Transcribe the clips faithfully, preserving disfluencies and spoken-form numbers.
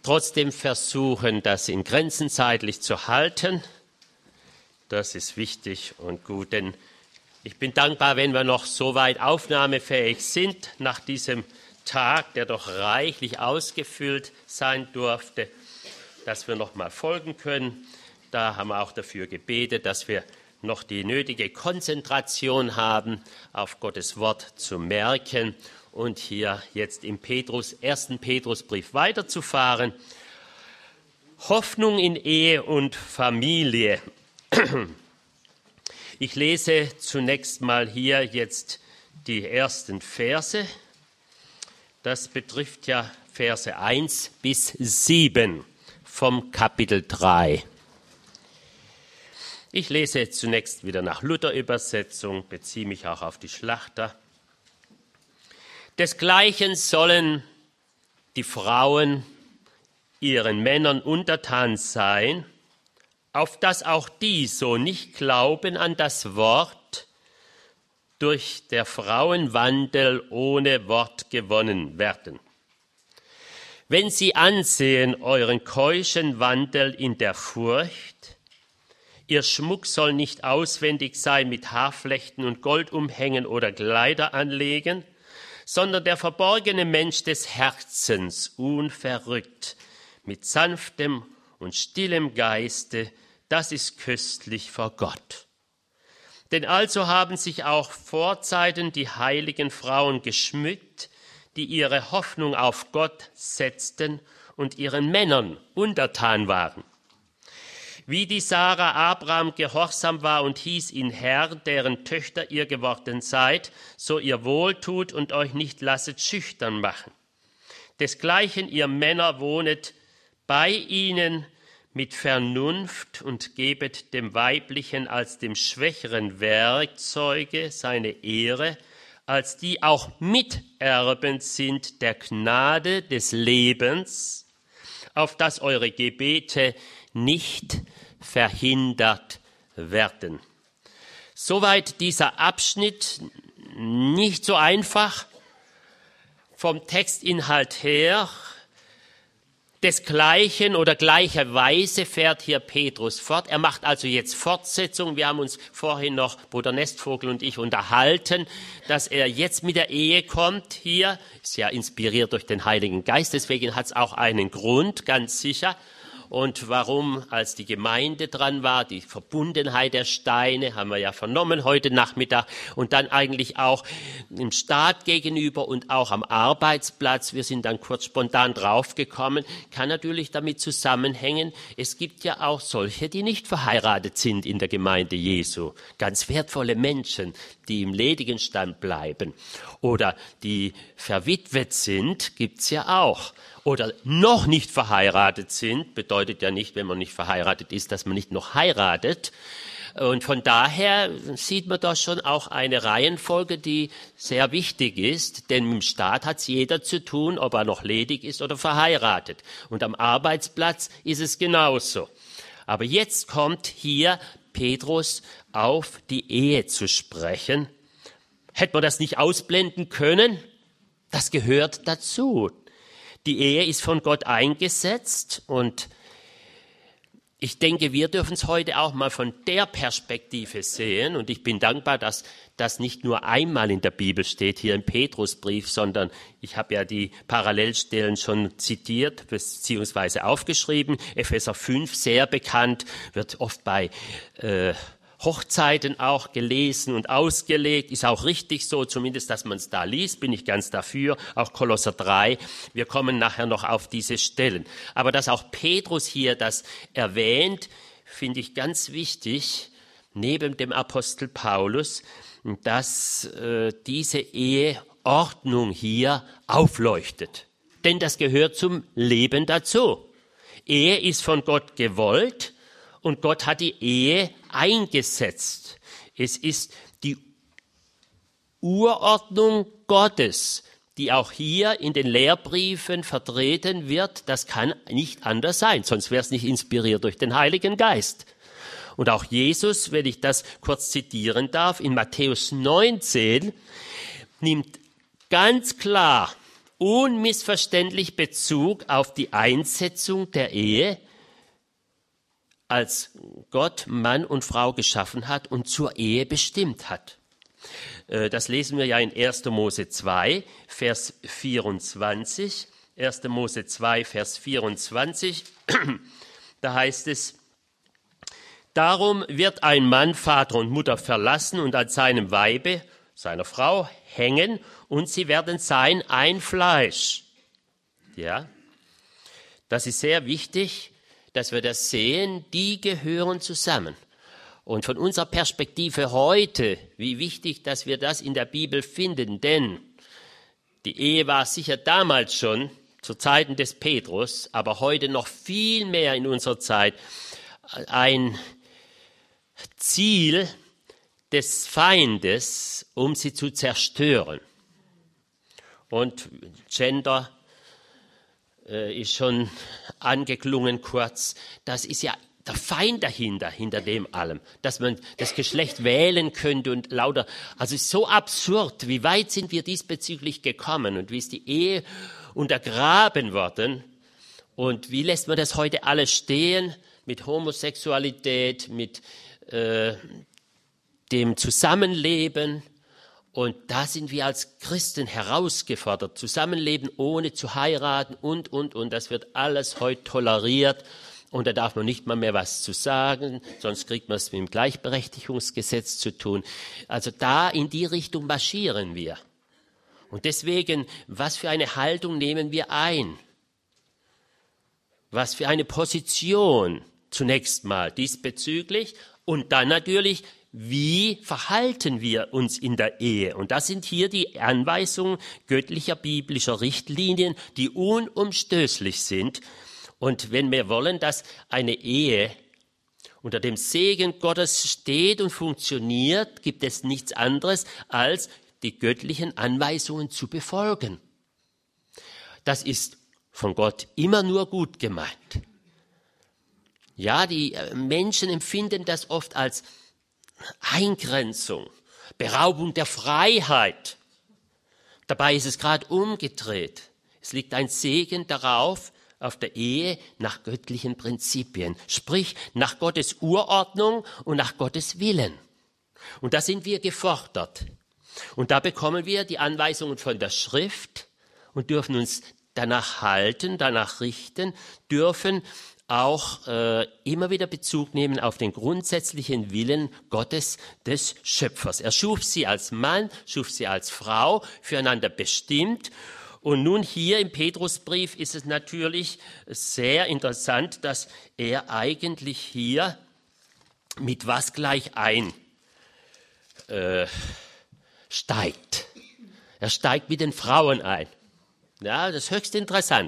trotzdem versuchen, das in Grenzen zeitlich zu halten. Das ist wichtig und gut, denn ich bin dankbar, wenn wir noch so weit aufnahmefähig sind nach diesem Tag, der doch reichlich ausgefüllt sein durfte, dass wir noch mal folgen können. Da haben wir auch dafür gebetet, dass wir noch die nötige Konzentration haben, auf Gottes Wort zu merken und hier jetzt im Petrus, ersten Petrusbrief weiterzufahren. Hoffnung in Ehe und Familie. Ich lese zunächst mal hier jetzt die ersten Verse. Das betrifft ja Verse eins bis sieben vom Kapitel drei. Ich lese zunächst wieder nach Luther-Übersetzung, beziehe mich auch auf die Schlachter. Desgleichen sollen die Frauen ihren Männern untertan sein, auf dass auch die so nicht glauben an das Wort, durch der Frauenwandel ohne Wort gewonnen werden. Wenn sie ansehen euren keuschen Wandel in der Furcht, ihr Schmuck soll nicht auswendig sein mit Haarflechten und Goldumhängen oder Kleider anlegen, sondern der verborgene Mensch des Herzens, unverrückt, mit sanftem und stillem Geiste, das ist köstlich vor Gott. Denn also haben sich auch vorzeiten die heiligen Frauen geschmückt, die ihre Hoffnung auf Gott setzten und ihren Männern untertan waren. Wie die Sarah Abraham gehorsam war und hieß ihn Herr, deren Töchter ihr geworden seid, so ihr wohltut und euch nicht lasset schüchtern machen. Desgleichen ihr Männer wohnet bei ihnen mit Vernunft und gebet dem Weiblichen als dem schwächeren Werkzeuge seine Ehre, als die auch miterben sind der Gnade des Lebens, auf dass eure Gebete nicht verhindert werden. Soweit dieser Abschnitt, nicht so einfach vom Textinhalt her. Desgleichen oder gleicherweise fährt hier Petrus fort. Er macht also jetzt Fortsetzung. Wir haben uns vorhin noch, Bruder Nestvogel und ich, unterhalten, dass er jetzt mit der Ehe kommt hier. Ist ja inspiriert durch den Heiligen Geist, deswegen hat es auch einen Grund, ganz sicher. Und warum, als die Gemeinde dran war, die Verbundenheit der Steine, haben wir ja vernommen heute Nachmittag, und dann eigentlich auch im Staat gegenüber und auch am Arbeitsplatz, wir sind dann kurz spontan draufgekommen, kann natürlich damit zusammenhängen, es gibt ja auch solche, die nicht verheiratet sind in der Gemeinde Jesu, ganz wertvolle Menschen, die im ledigen Stand bleiben oder die verwitwet sind, gibt's ja auch. Oder noch nicht verheiratet sind, bedeutet ja nicht, wenn man nicht verheiratet ist, dass man nicht noch heiratet. Und von daher sieht man da schon auch eine Reihenfolge, die sehr wichtig ist, denn im Staat hat es jeder zu tun, ob er noch ledig ist oder verheiratet. Und am Arbeitsplatz ist es genauso. Aber jetzt kommt hier Petrus auf die Ehe zu sprechen. Hätte man das nicht ausblenden können? Das gehört dazu. Die Ehe ist von Gott eingesetzt und ich denke, wir dürfen es heute auch mal von der Perspektive sehen und ich bin dankbar, dass das nicht nur einmal in der Bibel steht, hier im Petrusbrief, sondern ich habe ja die Parallelstellen schon zitiert bzw. aufgeschrieben. Epheser fünf, sehr bekannt, wird oft bei äh, Hochzeiten auch gelesen und ausgelegt, ist auch richtig so, zumindest, dass man es da liest, bin ich ganz dafür, auch Kolosser drei, wir kommen nachher noch auf diese Stellen. Aber dass auch Petrus hier das erwähnt, finde ich ganz wichtig, neben dem Apostel Paulus, dass äh, diese Eheordnung hier aufleuchtet. Denn das gehört zum Leben dazu. Ehe ist von Gott gewollt, und Gott hat die Ehe eingesetzt. Es ist die Urordnung Gottes, die auch hier in den Lehrbriefen vertreten wird. Das kann nicht anders sein, sonst wäre es nicht inspiriert durch den Heiligen Geist. Und auch Jesus, wenn ich das kurz zitieren darf, in Matthäus neunzehn nimmt ganz klar unmissverständlich Bezug auf die Einsetzung der Ehe, als Gott Mann und Frau geschaffen hat und zur Ehe bestimmt hat. Das lesen wir ja in erster Mose zwei, Vers vierundzwanzig. erster Mose zwei, Vers vierundzwanzig. Da heißt es: Darum wird ein Mann Vater und Mutter verlassen und an seinem Weibe, seiner Frau, hängen, und sie werden sein ein Fleisch. Ja, das ist sehr wichtig, dass wir das sehen, die gehören zusammen. Und von unserer Perspektive heute, wie wichtig, dass wir das in der Bibel finden, denn die Ehe war sicher damals schon, zu Zeiten des Petrus, aber heute noch viel mehr in unserer Zeit, ein Ziel des Feindes, um sie zu zerstören. Und Gender äh, ist schon angeklungen kurz. Das ist ja der Feind dahinter, hinter dem allem, dass man das Geschlecht wählen könnte und lauter. Also es ist so absurd, wie weit sind wir diesbezüglich gekommen und wie ist die Ehe untergraben worden und wie lässt man das heute alles stehen mit Homosexualität, mit äh, dem Zusammenleben. Und da sind wir als Christen herausgefordert, Zusammenleben ohne zu heiraten und, und, und. Das wird alles heute toleriert und da darf man nicht mal mehr was zu sagen, sonst kriegt man es mit dem Gleichberechtigungsgesetz zu tun. Also da in die Richtung marschieren wir. Und deswegen, was für eine Haltung nehmen wir ein? Was für eine Position zunächst mal diesbezüglich und dann natürlich, wie verhalten wir uns in der Ehe? Und das sind hier die Anweisungen göttlicher, biblischer Richtlinien, die unumstößlich sind. Und wenn wir wollen, dass eine Ehe unter dem Segen Gottes steht und funktioniert, gibt es nichts anderes, als die göttlichen Anweisungen zu befolgen. Das ist von Gott immer nur gut gemeint. Ja, die Menschen empfinden das oft als Eingrenzung, Beraubung der Freiheit. Dabei ist es gerade umgedreht. Es liegt ein Segen darauf, auf der Ehe nach göttlichen Prinzipien, sprich nach Gottes Urordnung und nach Gottes Willen. Und da sind wir gefordert. Und da bekommen wir die Anweisungen von der Schrift und dürfen uns danach halten, danach richten, dürfen auch äh, immer wieder Bezug nehmen auf den grundsätzlichen Willen Gottes des Schöpfers. Er schuf sie als Mann, schuf sie als Frau, füreinander bestimmt. Und nun hier im Petrusbrief ist es natürlich sehr interessant, dass er eigentlich hier mit was gleich ein äh, steigt. Er steigt mit den Frauen ein. Ja, das ist höchst interessant.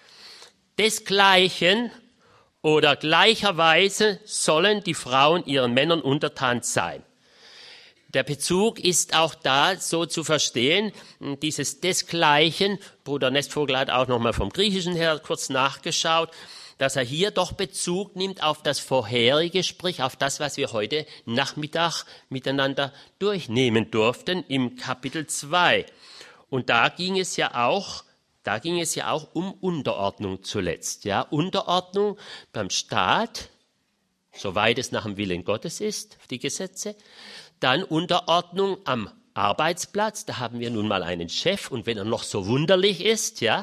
Desgleichen oder gleicherweise sollen die Frauen ihren Männern untertan sein. Der Bezug ist auch da so zu verstehen, dieses Desgleichen, Bruder Nestvogel hat auch nochmal vom Griechischen her kurz nachgeschaut, dass er hier doch Bezug nimmt auf das Vorherige, sprich auf das, was wir heute Nachmittag miteinander durchnehmen durften im Kapitel zwei. Und da ging es ja auch, da ging es ja auch um Unterordnung zuletzt. Ja, Unterordnung beim Staat, soweit es nach dem Willen Gottes ist, die Gesetze. Dann Unterordnung am Arbeitsplatz, da haben wir nun mal einen Chef und wenn er noch so wunderlich ist, ja,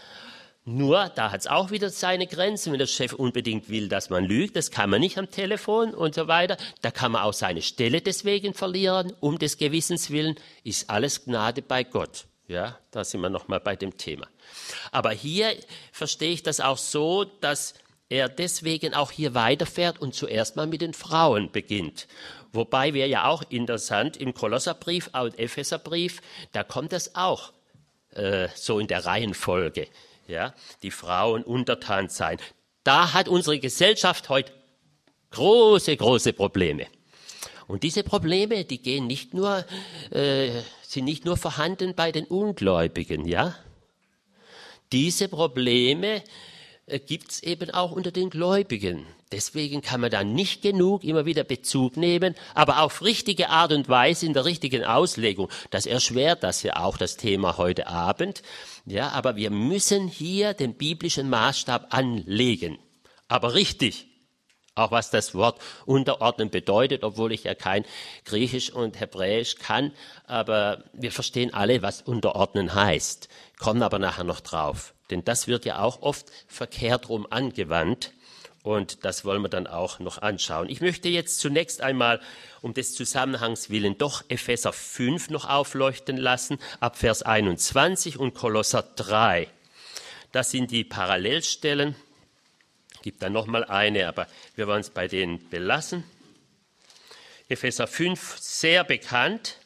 nur da hat es auch wieder seine Grenzen, wenn der Chef unbedingt will, dass man lügt, das kann man nicht am Telefon und so weiter, da kann man auch seine Stelle deswegen verlieren, um des Gewissens willen, ist alles Gnade bei Gott. Ja, da sind wir nochmal bei dem Thema. Aber hier verstehe ich das auch so, dass er deswegen auch hier weiterfährt und zuerst mal mit den Frauen beginnt. Wobei wir ja auch interessant im Kolosserbrief und Epheserbrief, da kommt das auch äh, so in der Reihenfolge. Ja, die Frauen untertan sein. Da hat unsere Gesellschaft heute große, große Probleme. Und diese Probleme, die gehen nicht nur, äh, sind nicht nur vorhanden bei den Ungläubigen, ja. Diese Probleme gibt es eben auch unter den Gläubigen. Deswegen kann man da nicht genug immer wieder Bezug nehmen, aber auf richtige Art und Weise in der richtigen Auslegung. Das erschwert das ja auch, das Thema heute Abend. Ja, aber wir müssen hier den biblischen Maßstab anlegen. Aber richtig. Auch was das Wort unterordnen bedeutet, obwohl ich ja kein Griechisch und Hebräisch kann. Aber wir verstehen alle, was unterordnen heißt. Kommen aber nachher noch drauf. Denn das wird ja auch oft verkehrt rum angewandt. Und das wollen wir dann auch noch anschauen. Ich möchte jetzt zunächst einmal, um des Zusammenhangs willen, doch Epheser fünf noch aufleuchten lassen, ab Vers einundzwanzig und Kolosser drei. Das sind die Parallelstellen. Es gibt dann nochmal eine, aber wir wollen es bei denen belassen. Epheser fünf, sehr bekannt.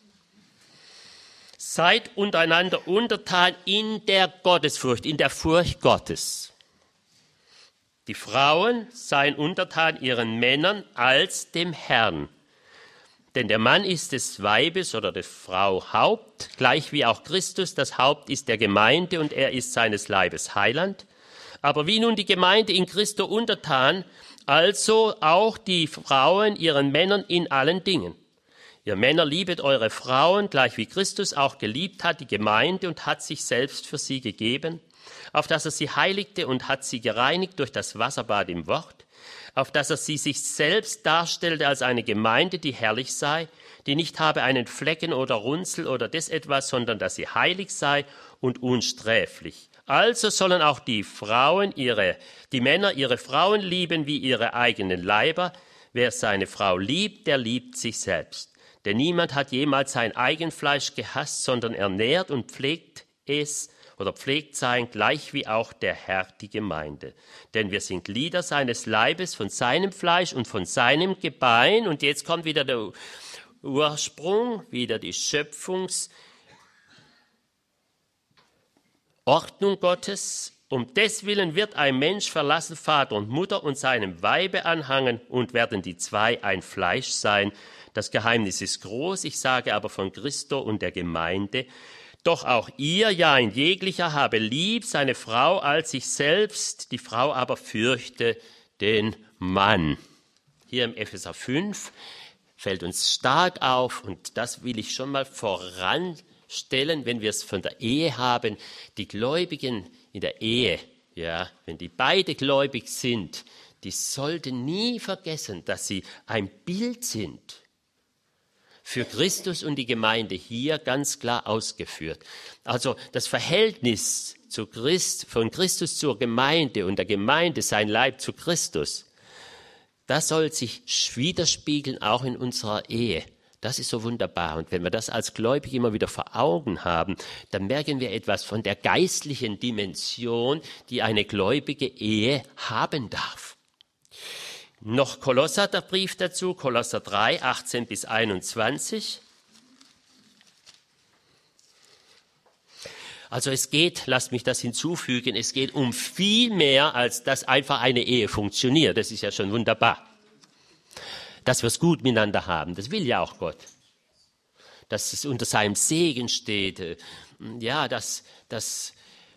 Seid untereinander untertan in der Gottesfurcht, in der Furcht Gottes. Die Frauen seien untertan ihren Männern als dem Herrn. Denn der Mann ist des Weibes oder der Frau Haupt, gleich wie auch Christus das Haupt ist der Gemeinde und er ist seines Leibes Heiland. Aber wie nun die Gemeinde in Christo untertan, also auch die Frauen ihren Männern in allen Dingen. Ihr Männer, liebet eure Frauen, gleich wie Christus auch geliebt hat die Gemeinde und hat sich selbst für sie gegeben, auf dass er sie heiligte und hat sie gereinigt durch das Wasserbad im Wort, auf dass er sie sich selbst darstellte als eine Gemeinde, die herrlich sei, die nicht habe einen Flecken oder Runzel oder des etwas, sondern dass sie heilig sei und unsträflich. Also sollen auch die Frauen ihre, die Männer ihre Frauen lieben wie ihre eigenen Leiber. Wer seine Frau liebt, der liebt sich selbst. Denn niemand hat jemals sein Eigenfleisch gehasst, sondern ernährt und pflegt es oder pflegt sein, gleich wie auch der Herr die Gemeinde. Denn wir sind Glieder seines Leibes, von seinem Fleisch und von seinem Gebein. Und jetzt kommt wieder der Ursprung, wieder die Schöpfungsordnung Gottes. Um deswillen wird ein Mensch verlassen Vater und Mutter und seinem Weibe anhangen und werden die zwei ein Fleisch sein. Das Geheimnis ist groß, ich sage aber von Christo und der Gemeinde. Doch auch ihr, ja ein jeglicher, habe lieb seine Frau als sich selbst, die Frau aber fürchte den Mann. Hier im Epheser fünf fällt uns stark auf, und das will ich schon mal voranstellen, wenn wir es von der Ehe haben, die Gläubigen in der Ehe, ja, wenn die beide gläubig sind, die sollten nie vergessen, dass sie ein Bild sind für Christus und die Gemeinde, hier ganz klar ausgeführt. Also das Verhältnis zu Christ, von Christus zur Gemeinde und der Gemeinde sein Leib zu Christus, das soll sich widerspiegeln auch in unserer Ehe. Das ist so wunderbar. Und wenn wir das als Gläubige immer wieder vor Augen haben, dann merken wir etwas von der geistlichen Dimension, die eine gläubige Ehe haben darf. Noch Kolosser, der Brief dazu, Kolosser drei, achtzehn bis einundzwanzig. Also es geht, lasst mich das hinzufügen, es geht um viel mehr, als dass einfach eine Ehe funktioniert. Das ist ja schon wunderbar. Dass wir es gut miteinander haben, das will ja auch Gott. Dass es unter seinem Segen steht, ja, dass, dass,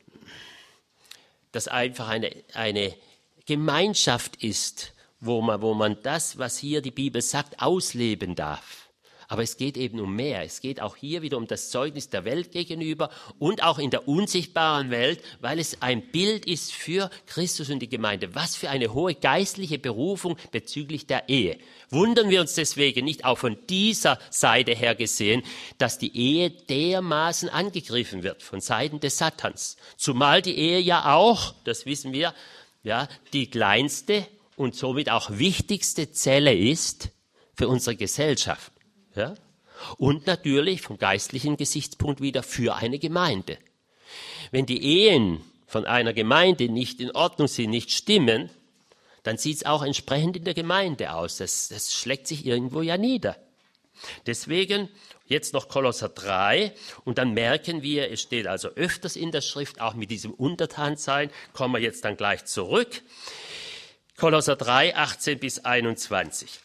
dass einfach eine, eine Gemeinschaft ist, wo man, wo man das, was hier die Bibel sagt, ausleben darf. Aber es geht eben um mehr. Es geht auch hier wieder um das Zeugnis der Welt gegenüber und auch in der unsichtbaren Welt, weil es ein Bild ist für Christus und die Gemeinde. Was für eine hohe geistliche Berufung bezüglich der Ehe. Wundern wir uns deswegen nicht auch von dieser Seite her gesehen, dass die Ehe dermaßen angegriffen wird von Seiten des Satans. Zumal die Ehe ja auch, das wissen wir, ja, die kleinste und somit auch wichtigste Zelle ist für unsere Gesellschaft. Ja? Und natürlich vom geistlichen Gesichtspunkt wieder für eine Gemeinde. Wenn die Ehen von einer Gemeinde nicht in Ordnung sind, nicht stimmen, dann sieht es auch entsprechend in der Gemeinde aus. Das, das schlägt sich irgendwo ja nieder. Deswegen jetzt noch Kolosser drei und dann merken wir, es steht also öfters in der Schrift, auch mit diesem Untertansein, kommen wir jetzt dann gleich zurück. Kolosser drei, achtzehn bis einundzwanzig.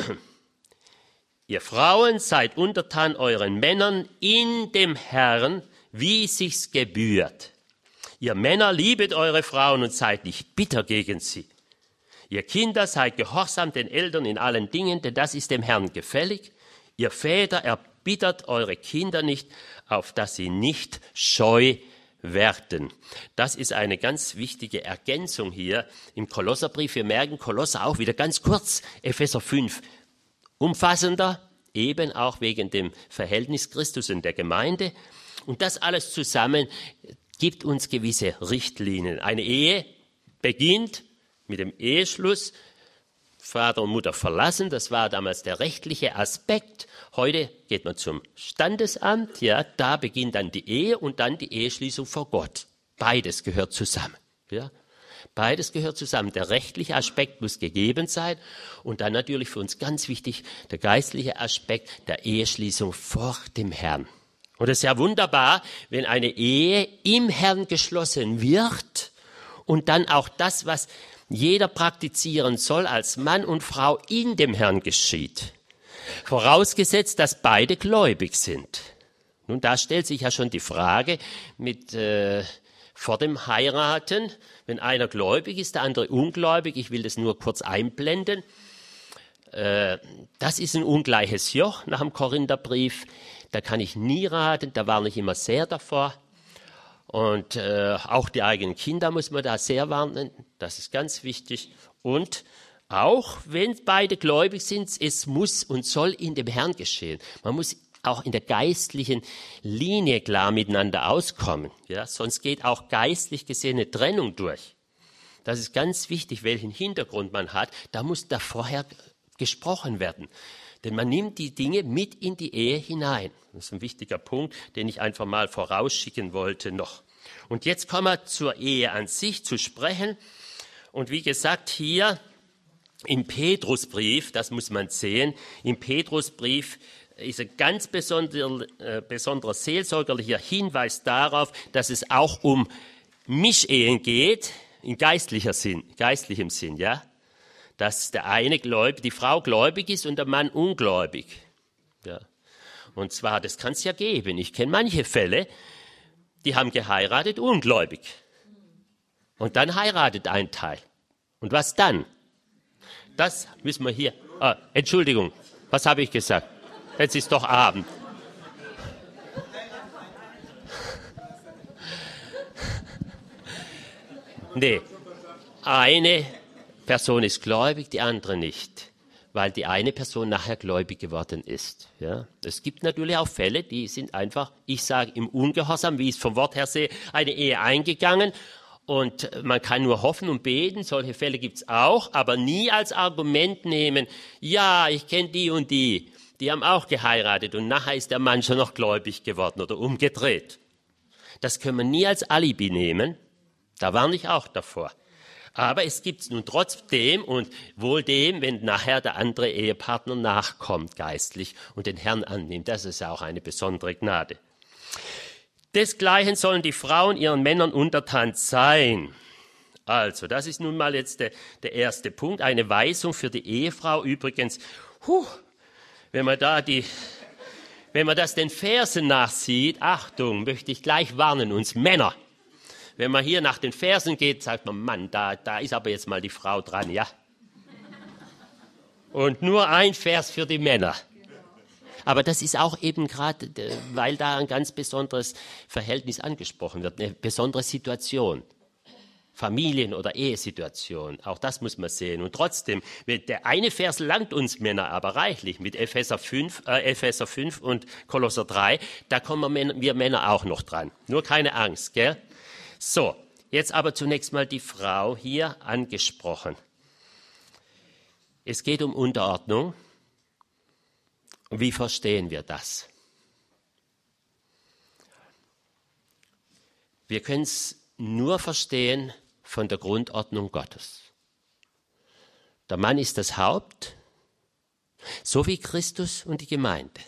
Ihr Frauen seid untertan euren Männern in dem Herrn, wie sich's gebührt. Ihr Männer, liebet eure Frauen und seid nicht bitter gegen sie. Ihr Kinder, seid gehorsam den Eltern in allen Dingen, denn das ist dem Herrn gefällig. Ihr Väter, erbittert eure Kinder nicht, auf dass sie nicht scheu werden. Das ist eine ganz wichtige Ergänzung hier im Kolosserbrief. Wir merken Kolosser auch wieder ganz kurz, Epheser fünf, umfassender, eben auch wegen dem Verhältnis Christus und der Gemeinde. Und das alles zusammen gibt uns gewisse Richtlinien. Eine Ehe beginnt mit dem Eheschluss. Vater und Mutter verlassen, das war damals der rechtliche Aspekt. Heute geht man zum Standesamt, ja, da beginnt dann die Ehe und dann die Eheschließung vor Gott. Beides gehört zusammen, ja. Beides gehört zusammen. Der rechtliche Aspekt muss gegeben sein und dann natürlich für uns ganz wichtig der geistliche Aspekt der Eheschließung vor dem Herrn. Und es ist ja wunderbar, wenn eine Ehe im Herrn geschlossen wird und dann auch das, was jeder praktizieren soll, als Mann und Frau in dem Herrn geschieht. Vorausgesetzt, dass beide gläubig sind. Nun, da stellt sich ja schon die Frage mit äh, vor dem Heiraten, wenn einer gläubig ist, der andere ungläubig, ich will das nur kurz einblenden, äh, das ist ein ungleiches Joch nach dem Korintherbrief, da kann ich nie raten, da warne ich immer sehr davor. Und äh, auch die eigenen Kinder muss man da sehr warnen, das ist ganz wichtig. Und auch wenn beide gläubig sind, es muss und soll in dem Herrn geschehen. Man muss auch in der geistlichen Linie klar miteinander auskommen. Ja? Sonst geht auch geistlich gesehen eine Trennung durch. Das ist ganz wichtig, welchen Hintergrund man hat. Da muss da vorher gesprochen werden. Denn man nimmt die Dinge mit in die Ehe hinein. Das ist ein wichtiger Punkt, den ich einfach mal vorausschicken wollte noch. Und jetzt kommen wir zur Ehe an sich zu sprechen. Und wie gesagt, hier im Petrusbrief, das muss man sehen, im Petrusbrief ist ein ganz besonderer, äh, besonderer seelsorgerlicher Hinweis darauf, dass es auch um Mischehen geht, in geistlicher Sinn, geistlichem Sinn, ja. Dass der eine gläubig, die Frau gläubig ist und der Mann ungläubig. Ja. Und zwar, das kann es ja geben. Ich kenne manche Fälle, die haben geheiratet ungläubig. Und dann heiratet ein Teil. Und was dann? Das müssen wir hier... Ah, Entschuldigung, was habe ich gesagt? Jetzt ist doch Abend. Nee, eine Person ist gläubig, die andere nicht, weil die eine Person nachher gläubig geworden ist. Ja? Es gibt natürlich auch Fälle, die sind einfach, ich sage im Ungehorsam, wie ich es vom Wort her sehe, eine Ehe eingegangen und man kann nur hoffen und beten, solche Fälle gibt es auch, aber nie als Argument nehmen, ja, ich kenne die und die, die haben auch geheiratet und nachher ist der Mann schon noch gläubig geworden oder umgedreht. Das können wir nie als Alibi nehmen, da warne ich auch davor. Aber es gibt es nun trotzdem und wohl dem, wenn nachher der andere Ehepartner nachkommt geistlich und den Herrn annimmt. Das ist ja auch eine besondere Gnade. Desgleichen sollen die Frauen ihren Männern untertan sein. Also, das ist nun mal jetzt der, der erste Punkt. Eine Weisung für die Ehefrau übrigens. Huh, wenn man da die, wenn man das den Versen nachsieht, Achtung, möchte ich gleich warnen, uns Männer. Wenn man hier nach den Versen geht, sagt man, Mann, da, da ist aber jetzt mal die Frau dran, ja. Und nur ein Vers für die Männer. Aber das ist auch eben gerade, weil da ein ganz besonderes Verhältnis angesprochen wird, eine besondere Situation. Familien- oder Ehesituation, auch das muss man sehen. Und trotzdem, der eine Vers langt uns Männer aber reichlich mit Epheser fünf, äh, Epheser fünf und Kolosser drei, da kommen wir, wir Männer auch noch dran. Nur keine Angst, gell? So, jetzt aber zunächst mal die Frau hier angesprochen. Es geht um Unterordnung. Und wie verstehen wir das? Wir können es nur verstehen von der Grundordnung Gottes. Der Mann ist das Haupt, so wie Christus und die Gemeinde.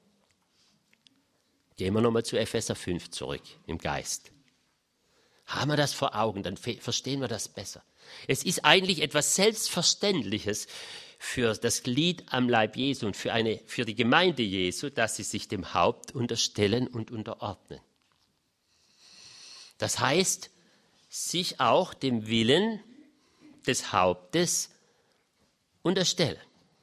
Gehen wir nochmal zu Epheser fünf zurück im Geist. Haben wir das vor Augen, dann verstehen wir das besser. Es ist eigentlich etwas Selbstverständliches für das Glied am Leib Jesu und für, eine, für die Gemeinde Jesu, dass sie sich dem Haupt unterstellen und unterordnen. Das heißt, sich auch dem Willen des Hauptes unterstellen.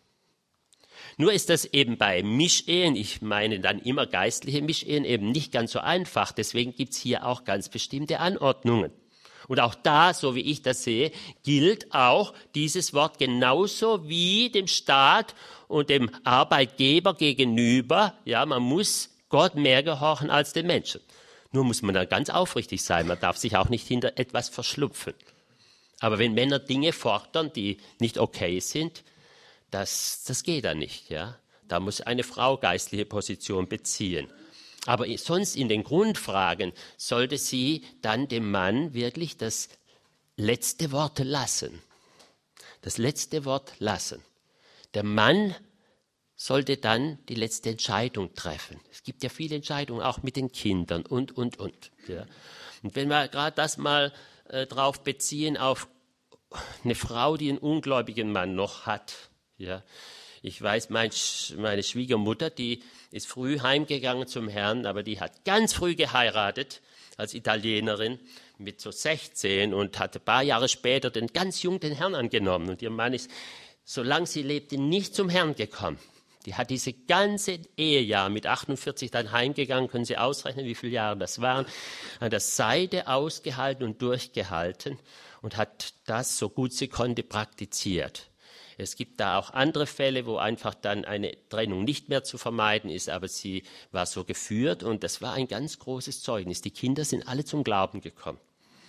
Nur ist das eben bei Mischehen, ich meine dann immer geistliche Mischehen, eben nicht ganz so einfach. Deswegen gibt es hier auch ganz bestimmte Anordnungen. Und auch da, so wie ich das sehe, gilt auch dieses Wort genauso wie dem Staat und dem Arbeitgeber gegenüber. Ja, man muss Gott mehr gehorchen als den Menschen. Nur muss man da ganz aufrichtig sein. Man darf sich auch nicht hinter etwas verschlupfen. Aber wenn Männer Dinge fordern, die nicht okay sind, das, das geht dann nicht. Ja? Da muss eine Frau geistliche Position beziehen. Aber sonst in den Grundfragen sollte sie dann dem Mann wirklich das letzte Wort lassen. Das letzte Wort lassen. Der Mann sollte dann die letzte Entscheidung treffen. Es gibt ja viele Entscheidungen, auch mit den Kindern und, und, und. Ja. Und wenn wir gerade das mal äh, drauf beziehen, auf eine Frau, die einen ungläubigen Mann noch hat. Ja. Ich weiß, mein, meine Schwiegermutter, die ist früh heimgegangen zum Herrn, aber die hat ganz früh geheiratet als Italienerin mit so sechzehn und hat ein paar Jahre später den ganz jung den Herrn angenommen. Und ihr Mann ist, solange sie lebte, nicht zum Herrn gekommen. Die hat diese ganze Ehejahr mit achtundvierzig dann heimgegangen, können Sie ausrechnen, wie viele Jahre das waren, an der Seite ausgehalten und durchgehalten und hat das, so gut sie konnte, praktiziert. Es gibt da auch andere Fälle, wo einfach dann eine Trennung nicht mehr zu vermeiden ist, aber sie war so geführt und das war ein ganz großes Zeugnis. Die Kinder sind alle zum Glauben gekommen.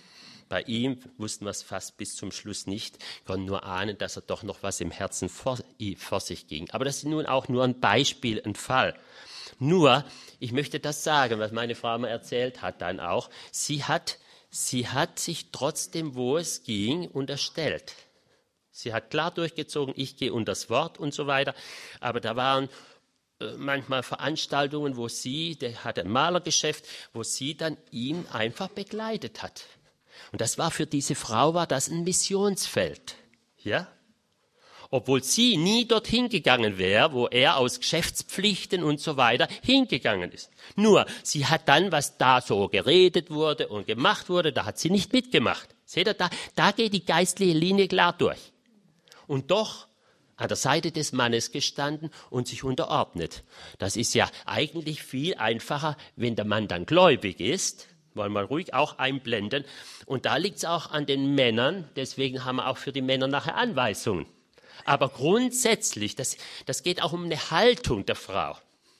Bei ihm wussten wir es fast bis zum Schluss nicht, konnten nur ahnen, dass er doch noch was im Herzen vor, vor sich ging. Aber das ist nun auch nur ein Beispiel, ein Fall. Nur, ich möchte das sagen, was meine Frau mir erzählt hat dann auch, sie hat, sie hat sich trotzdem, wo es ging, unterstellt. Sie hat klar durchgezogen, ich gehe unter das Wort und so weiter. Aber da waren äh, manchmal Veranstaltungen, wo sie, der hat ein Malergeschäft, wo sie dann ihn einfach begleitet hat. Und das war für diese Frau, war das ein Missionsfeld. Ja? Obwohl sie nie dorthin gegangen wäre, wo er aus Geschäftspflichten und so weiter hingegangen ist. Nur, sie hat dann, was da so geredet wurde und gemacht wurde, da hat sie nicht mitgemacht. Seht ihr, da, da geht die geistliche Linie klar durch. Und doch an der Seite des Mannes gestanden und sich unterordnet. Das ist ja eigentlich viel einfacher, wenn der Mann dann gläubig ist. Wollen wir ruhig auch einblenden. Und da liegt es auch an den Männern. Deswegen haben wir auch für die Männer nachher Anweisungen. Aber grundsätzlich, das, das geht auch um eine Haltung der Frau.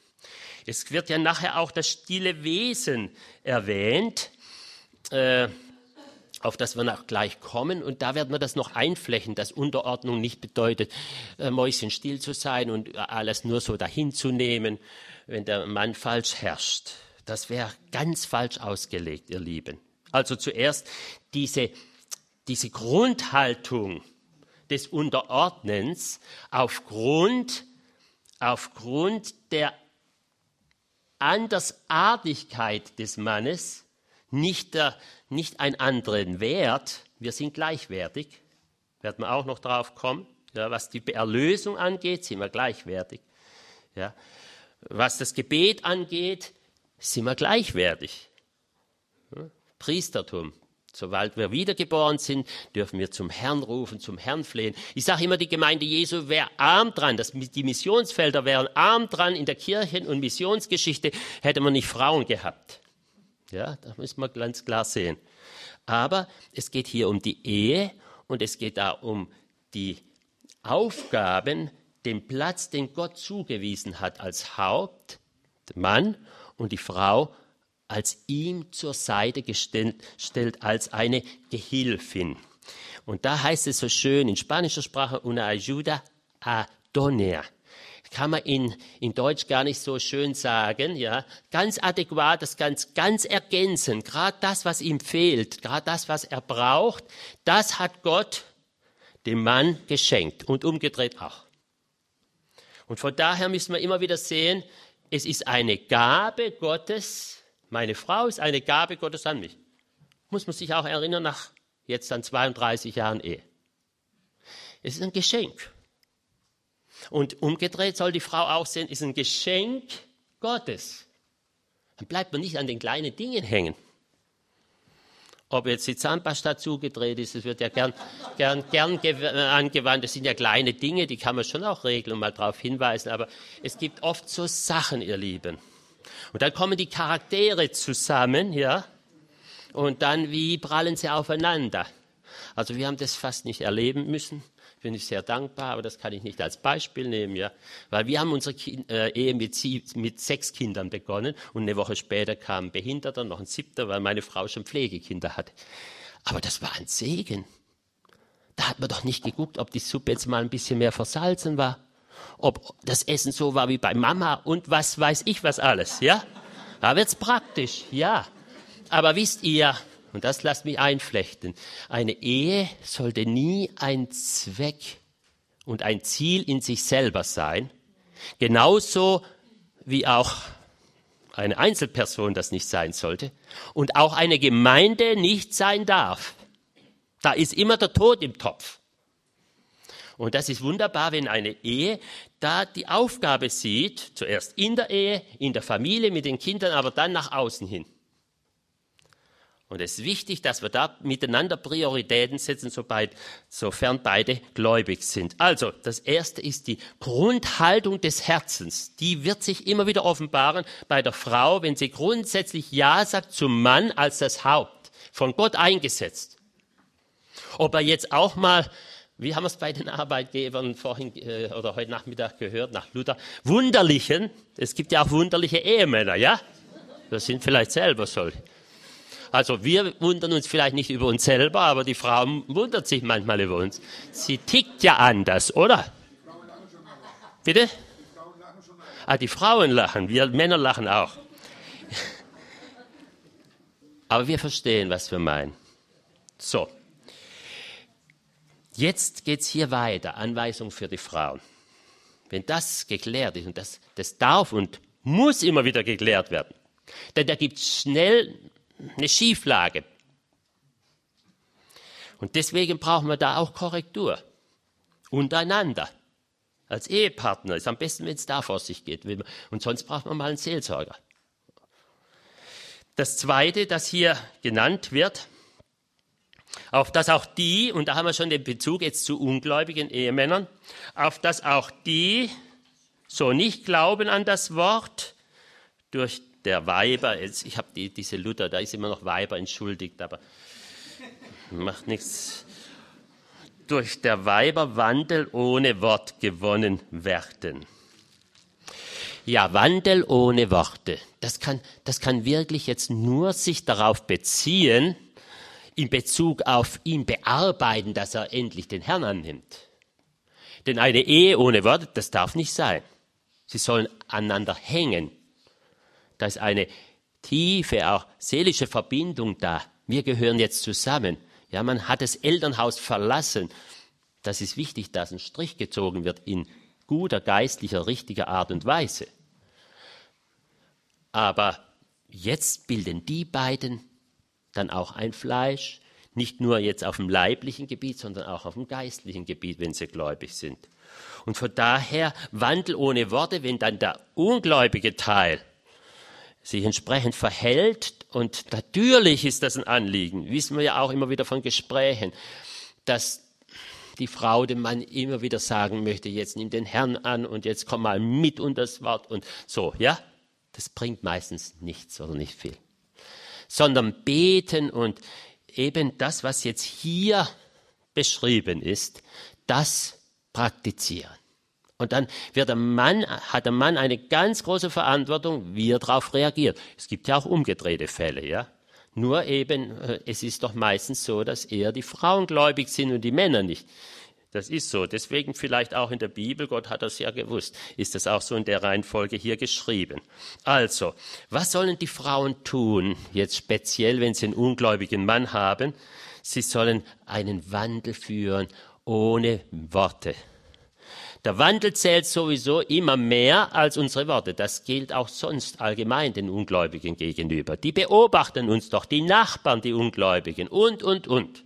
Es wird ja nachher auch das stille Wesen erwähnt, äh, auf das wir noch gleich kommen. Und da werden wir das noch einflächen, dass Unterordnung nicht bedeutet, äh, mäuschenstill zu sein und alles nur so dahinzunehmen, wenn der Mann falsch herrscht. Das wäre ganz falsch ausgelegt, ihr Lieben. Also zuerst diese, diese Grundhaltung des Unterordnens aufgrund, aufgrund der Andersartigkeit des Mannes, nicht, der, nicht einen anderen Wert. Wir sind gleichwertig, werden wir auch noch drauf kommen. Ja, was die Erlösung angeht, sind wir gleichwertig. Ja, was das Gebet angeht, sind wir gleichwertig. Ja, Priestertum. Sobald wir wiedergeboren sind, dürfen wir zum Herrn rufen, zum Herrn flehen. Ich sage immer, die Gemeinde Jesu wäre arm dran, das, die Missionsfelder wären arm dran. In der Kirchen- und Missionsgeschichte hätte man nicht Frauen gehabt. Ja, das müssen wir ganz klar sehen. Aber es geht hier um die Ehe und es geht da um die Aufgaben, den Platz, den Gott zugewiesen hat als Haupt, der Mann, und die Frau als ihm zur Seite gestellt, stellt als eine Gehilfin. Und da heißt es so schön in spanischer Sprache, una ayuda a doner. Kann man in, in Deutsch gar nicht so schön sagen, ja. Ganz adäquat, das ganz, ganz ergänzend. Gerade das, was ihm fehlt, gerade das, was er braucht, das hat Gott dem Mann geschenkt und umgedreht auch. Und von daher müssen wir immer wieder sehen, es ist eine Gabe Gottes. Meine Frau ist eine Gabe Gottes an mich. Muss man sich auch erinnern, nach jetzt dann zweiunddreißig Jahren Ehe. Es ist ein Geschenk. Und umgedreht soll die Frau auch sehen, ist ein Geschenk Gottes. Dann bleibt man nicht an den kleinen Dingen hängen. Ob jetzt die Zahnpasta zugedreht ist, das wird ja gern, gern, gern angewandt. Das sind ja kleine Dinge, die kann man schon auch regeln und mal darauf hinweisen. Aber es gibt oft so Sachen, ihr Lieben. Und dann kommen die Charaktere zusammen, ja. Und dann, wie prallen sie aufeinander? Also wir haben das fast nicht erleben müssen. Bin ich sehr dankbar, aber das kann ich nicht als Beispiel nehmen, ja. Weil wir haben unsere kind, äh, Ehe mit, sie, mit sechs Kindern begonnen und eine Woche später kam ein Behinderter, noch ein siebter, weil meine Frau schon Pflegekinder hatte. Aber das war ein Segen. Da hat man doch nicht geguckt, ob die Suppe jetzt mal ein bisschen mehr versalzen war, ob das Essen so war wie bei Mama und was weiß ich was alles, ja. Da wird's praktisch, ja. Aber wisst ihr, und das lasst mich einflechten, eine Ehe sollte nie ein Zweck und ein Ziel in sich selber sein, genauso wie auch eine Einzelperson das nicht sein sollte und auch eine Gemeinde nicht sein darf. Da ist immer der Tod im Topf. Und das ist wunderbar, wenn eine Ehe da die Aufgabe sieht, zuerst in der Ehe, in der Familie, mit den Kindern, aber dann nach außen hin. Und es ist wichtig, dass wir da miteinander Prioritäten setzen, sofern beide gläubig sind. Also, das erste ist die Grundhaltung des Herzens. Die wird sich immer wieder offenbaren bei der Frau, wenn sie grundsätzlich Ja sagt zum Mann als das Haupt, von Gott eingesetzt. Ob er jetzt auch mal, wie haben wir es bei den Arbeitgebern vorhin äh, oder heute Nachmittag gehört, nach Luther, wunderlichen, es gibt ja auch wunderliche Ehemänner, ja? Das sind vielleicht selber solche. Also wir wundern uns vielleicht nicht über uns selber, aber die Frau wundert sich manchmal über uns. Sie tickt ja anders, oder? Bitte? Ah, die Frauen lachen, wir Männer lachen auch. Aber wir verstehen, was wir meinen. So. Jetzt geht's hier weiter. Anweisung für die Frauen. Wenn das geklärt ist, und das, das darf und muss immer wieder geklärt werden, denn da gibt's schnell eine Schieflage. Und deswegen brauchen wir da auch Korrektur. Untereinander. Als Ehepartner ist am besten, wenn es da vor sich geht. Und sonst braucht man mal einen Seelsorger. Das Zweite, das hier genannt wird, auf das auch die, und da haben wir schon den Bezug jetzt zu ungläubigen Ehemännern, auf das auch die so nicht glauben an das Wort, durch der Weiber, ich habe die, diese Luther, da ist immer noch Weiber entschuldigt, aber macht nichts. Durch der Weiber Wandel ohne Wort gewonnen werden. Ja, Wandel ohne Worte. Das kann, das kann wirklich jetzt nur sich darauf beziehen, in Bezug auf ihn bearbeiten, dass er endlich den Herrn annimmt. Denn eine Ehe ohne Worte, das darf nicht sein. Sie sollen aneinander hängen. Da ist eine tiefe, auch seelische Verbindung da. Wir gehören jetzt zusammen. Ja, man hat das Elternhaus verlassen. Das ist wichtig, dass ein Strich gezogen wird in guter, geistlicher, richtiger Art und Weise. Aber jetzt bilden die beiden dann auch ein Fleisch, nicht nur jetzt auf dem leiblichen Gebiet, sondern auch auf dem geistlichen Gebiet, wenn sie gläubig sind. Und von daher Wandel ohne Worte, wenn dann der ungläubige Teil sich entsprechend verhält, und natürlich ist das ein Anliegen, wissen wir ja auch immer wieder von Gesprächen, dass die Frau dem Mann immer wieder sagen möchte, jetzt nimm den Herrn an und jetzt komm mal mit unter das Wort und so, ja? Das bringt meistens nichts oder nicht viel. Sondern beten und eben das, was jetzt hier beschrieben ist, das praktizieren. Und dann wird der Mann, hat der Mann eine ganz große Verantwortung, wie er darauf reagiert. Es gibt ja auch umgedrehte Fälle, ja. Nur eben, es ist doch meistens so, dass eher die Frauen gläubig sind und die Männer nicht. Das ist so. Deswegen vielleicht auch in der Bibel, Gott hat das ja gewusst, ist das auch so in der Reihenfolge hier geschrieben. Also, was sollen die Frauen tun, jetzt speziell, wenn sie einen ungläubigen Mann haben? Sie sollen einen Wandel führen ohne Worte. Der Wandel zählt sowieso immer mehr als unsere Worte. Das gilt auch sonst allgemein den Ungläubigen gegenüber. Die beobachten uns doch, die Nachbarn, die Ungläubigen und, und, und.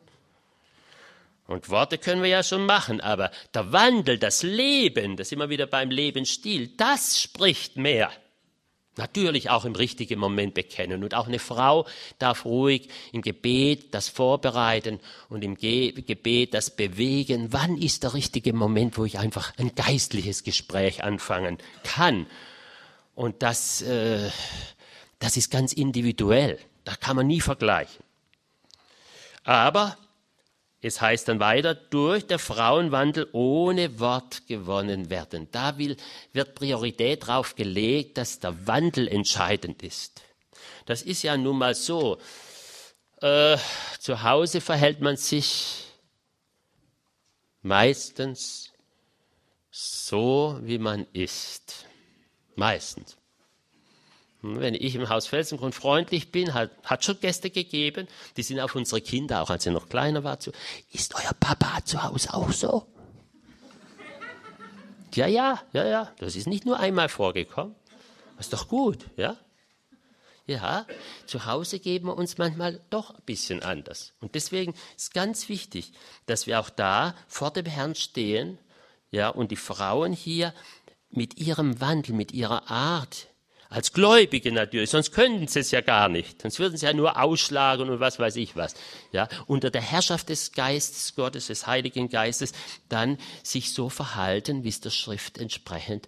Und Worte können wir ja schon machen, aber der Wandel, das Leben, das immer wieder beim Lebensstil, das spricht mehr. Natürlich auch im richtigen Moment bekennen. Und auch eine Frau darf ruhig im Gebet das vorbereiten und im Ge- Gebet das bewegen. Wann ist der richtige Moment, wo ich einfach ein geistliches Gespräch anfangen kann? Und das, äh, das ist ganz individuell. Da kann man nie vergleichen. Aber es heißt dann weiter, durch den Frauenwandel ohne Wort gewonnen werden. Da will, wird Priorität darauf gelegt, dass der Wandel entscheidend ist. Das ist ja nun mal so. Äh, zu Hause verhält man sich meistens so, wie man ist. Meistens. Wenn ich im Haus Felsengrund freundlich bin, hat, hat schon Gäste gegeben, die sind auf unsere Kinder, auch als sie noch kleiner war, zu, ist euer Papa zu Hause auch so? Ja, ja, ja, ja, das ist nicht nur einmal vorgekommen. Das ist doch gut, ja? Ja, zu Hause geben wir uns manchmal doch ein bisschen anders. Und deswegen ist ganz wichtig, dass wir auch da vor dem Herrn stehen, ja, und die Frauen hier mit ihrem Wandel, mit ihrer Art, als Gläubige natürlich, sonst könnten sie es ja gar nicht. Sonst würden sie ja nur ausschlagen und was weiß ich was. Ja, unter der Herrschaft des Geistes Gottes, des Heiligen Geistes, dann sich so verhalten, wie es der Schrift entsprechend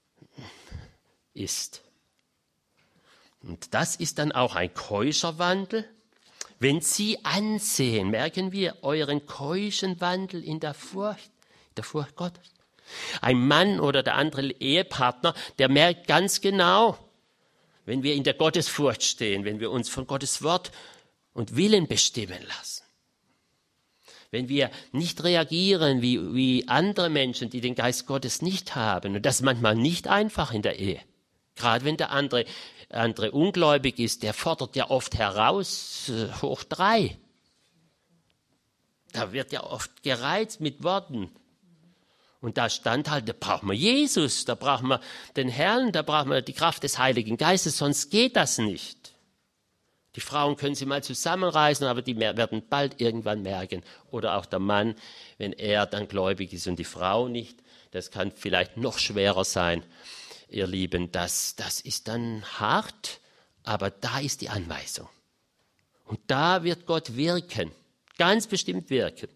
ist. Und das ist dann auch ein keuscher Wandel. Wenn Sie ansehen, merken wir euren keuschen Wandel in der Furcht, in der Furcht Gottes. Ein Mann oder der andere Ehepartner, der merkt ganz genau, wenn wir in der Gottesfurcht stehen, wenn wir uns von Gottes Wort und Willen bestimmen lassen. Wenn wir nicht reagieren wie, wie andere Menschen, die den Geist Gottes nicht haben. Und das ist manchmal nicht einfach in der Ehe. Gerade wenn der andere, andere ungläubig ist, der fordert ja oft heraus, äh, hoch drei. Da wird ja oft gereizt mit Worten. Und da stand halt, da brauchen wir Jesus, da brauchen wir den Herrn, da brauchen wir die Kraft des Heiligen Geistes, sonst geht das nicht. Die Frauen können sie mal zusammenreißen, aber die werden bald irgendwann merken, oder auch der Mann, wenn er dann gläubig ist und die Frau nicht, das kann vielleicht noch schwerer sein, ihr Lieben, das, das ist dann hart, aber da ist die Anweisung. Und da wird Gott wirken, ganz bestimmt wirken.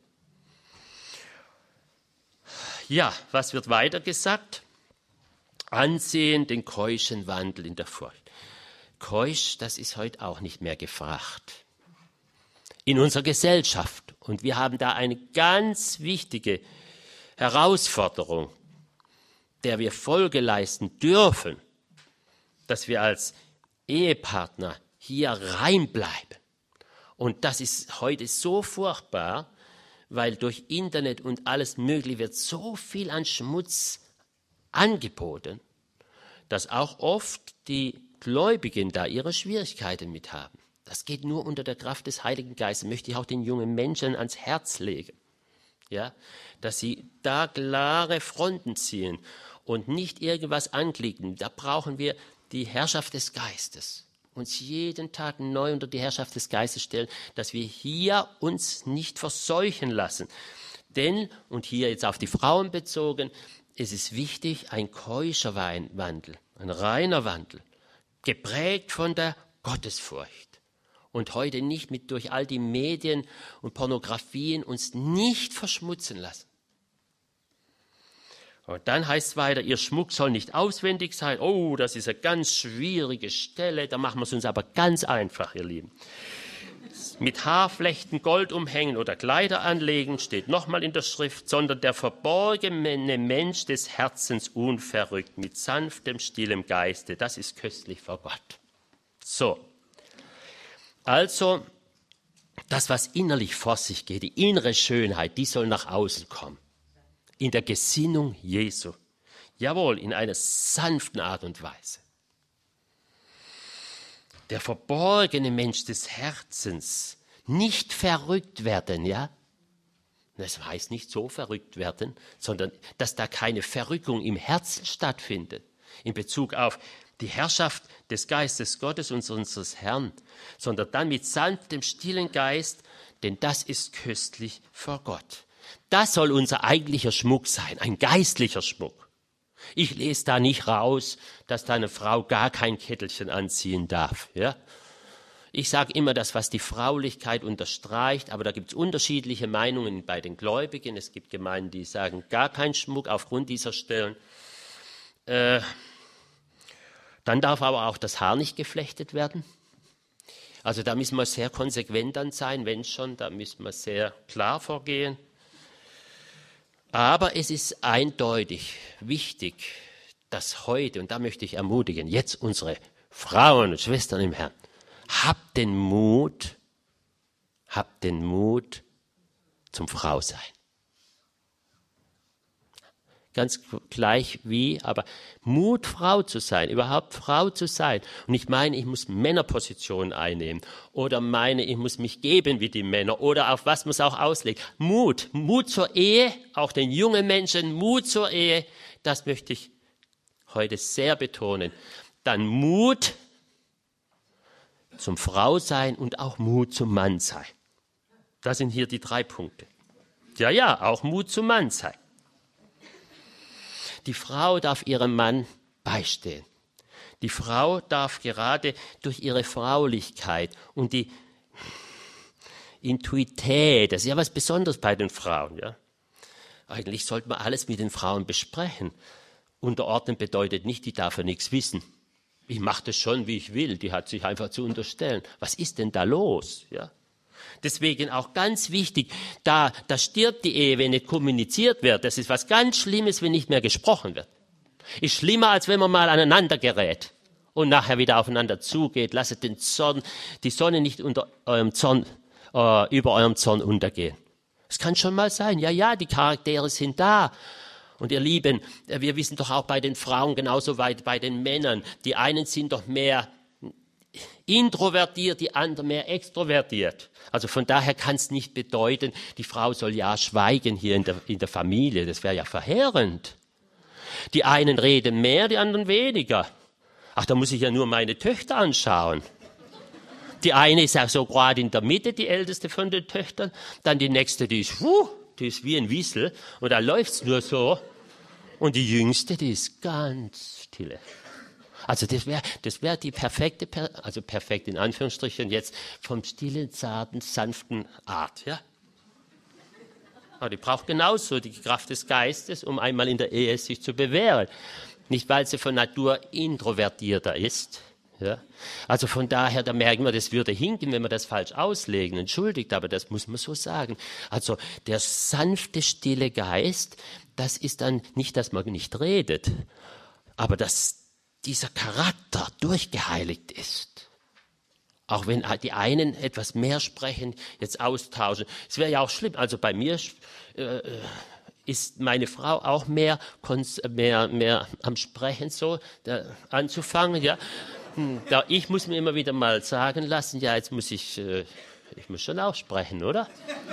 Ja, was wird weiter gesagt? Ansehen den keuschen Wandel in der Furcht. Keusch, das ist heute auch nicht mehr gefragt. In unserer Gesellschaft. Und wir haben da eine ganz wichtige Herausforderung, der wir Folge leisten dürfen, dass wir als Ehepartner hier reinbleiben. Und das ist heute so furchtbar, weil durch Internet und alles Mögliche wird so viel an Schmutz angeboten, dass auch oft die Gläubigen da ihre Schwierigkeiten mit haben. Das geht nur unter der Kraft des Heiligen Geistes, möchte ich auch den jungen Menschen ans Herz legen, ja, dass sie da klare Fronten ziehen und nicht irgendwas anklicken. Da brauchen wir die Herrschaft des Geistes. Uns jeden Tag neu unter die Herrschaft des Geistes stellen, dass wir hier uns nicht verseuchen lassen. Denn, und hier jetzt auf die Frauen bezogen, es ist wichtig, ein keuscher Wandel, ein reiner Wandel, geprägt von der Gottesfurcht. Und heute nicht mit durch all die Medien und Pornografien uns nicht verschmutzen lassen. Und dann heißt es weiter, ihr Schmuck soll nicht auswendig sein. Oh, das ist eine ganz schwierige Stelle. Da machen wir es uns aber ganz einfach, ihr Lieben. Mit Haarflechten, Gold umhängen oder Kleider anlegen, steht nochmal in der Schrift, sondern der verborgene Mensch des Herzens unverrückt, mit sanftem, stillem Geiste. Das ist köstlich vor Gott. So, also das, was innerlich vor sich geht, die innere Schönheit, die soll nach außen kommen. In der Gesinnung Jesu. Jawohl, in einer sanften Art und Weise. Der verborgene Mensch des Herzens, nicht verrückt werden, ja? Das heißt nicht so verrückt werden, sondern dass da keine Verrückung im Herzen stattfindet, in Bezug auf die Herrschaft des Geistes Gottes und unseres Herrn, sondern dann mit sanftem, stillen Geist, denn das ist köstlich vor Gott. Das soll unser eigentlicher Schmuck sein, ein geistlicher Schmuck. Ich lese da nicht raus, dass da eine Frau gar kein Kittelchen anziehen darf. Ja? Ich sage immer das, was die Fraulichkeit unterstreicht, aber da gibt es unterschiedliche Meinungen bei den Gläubigen. Es gibt Gemeinden, die sagen, gar kein Schmuck aufgrund dieser Stellen. Äh, dann darf aber auch das Haar nicht geflechtet werden. Also da müssen wir sehr konsequent dann sein, wenn schon, da müssen wir sehr klar vorgehen. Aber es ist eindeutig wichtig, dass heute, und da möchte ich ermutigen, jetzt unsere Frauen und Schwestern im Herrn, habt den Mut, habt den Mut zum Frausein. Ganz gleich wie, aber Mut, Frau zu sein, überhaupt Frau zu sein. Und ich meine, ich muss Männerpositionen einnehmen oder meine, ich muss mich geben wie die Männer oder auf was muss auch auslegen. Mut, Mut zur Ehe, auch den jungen Menschen, Mut zur Ehe, das möchte ich heute sehr betonen. Dann Mut zum Frausein und auch Mut zum Mannsein. Das sind hier die drei Punkte. Ja, ja, auch Mut zum Mannsein. Die Frau darf ihrem Mann beistehen. Die Frau darf gerade durch ihre Fraulichkeit und die Intuität, das ist ja was Besonderes bei den Frauen. Ja? Eigentlich sollte man alles mit den Frauen besprechen. Unterordnen bedeutet nicht, die darf ja nichts wissen. Ich mache das schon, wie ich will. Die hat sich einfach zu unterstellen. Was ist denn da los? Ja? Deswegen auch ganz wichtig, da, da stirbt die Ehe, wenn nicht kommuniziert wird. Das ist was ganz Schlimmes, wenn nicht mehr gesprochen wird. Ist schlimmer, als wenn man mal aneinander gerät und nachher wieder aufeinander zugeht. Lasset den Zorn, die Sonne nicht unter eurem Zorn, äh, über eurem Zorn untergehen. Es kann schon mal sein. Ja, ja, die Charaktere sind da. Und ihr Lieben, wir wissen doch auch bei den Frauen genauso weit bei den Männern. Die einen sind doch mehr introvertiert, die anderen mehr extrovertiert. Also von daher kann es nicht bedeuten, die Frau soll ja schweigen hier in der, in der Familie. Das wäre ja verheerend. Die einen reden mehr, die anderen weniger. Ach, da muss ich ja nur meine Töchter anschauen. Die eine ist ja so gerade in der Mitte, die älteste von den Töchtern. Dann die nächste, die ist, uh, die ist wie ein Wiesel. Und da läuft's nur so. Und die jüngste, die ist ganz stille. Also das wäre das wär die perfekte, also perfekt in Anführungsstrichen jetzt, vom stillen, zarten, sanften Art. Ja? Aber die braucht genauso die Kraft des Geistes, um einmal in der Ehe sich zu bewähren. Nicht, weil sie von Natur introvertierter ist. Ja? Also von daher, da merken wir, das würde hinken, wenn wir das falsch auslegen. Entschuldigt, aber das muss man so sagen. Also der sanfte, stille Geist, das ist dann nicht, dass man nicht redet, aber dass dieser Charakter durchgeheiligt ist. Auch wenn die einen etwas mehr sprechen, jetzt austauschen. Es wäre ja auch schlimm. Also bei mir äh, ist meine Frau auch mehr, mehr, mehr am Sprechen so da, anzufangen. Ja. Da, ich muss mir immer wieder mal sagen lassen, ja, jetzt muss ich, äh, ich muss schon auch sprechen, oder?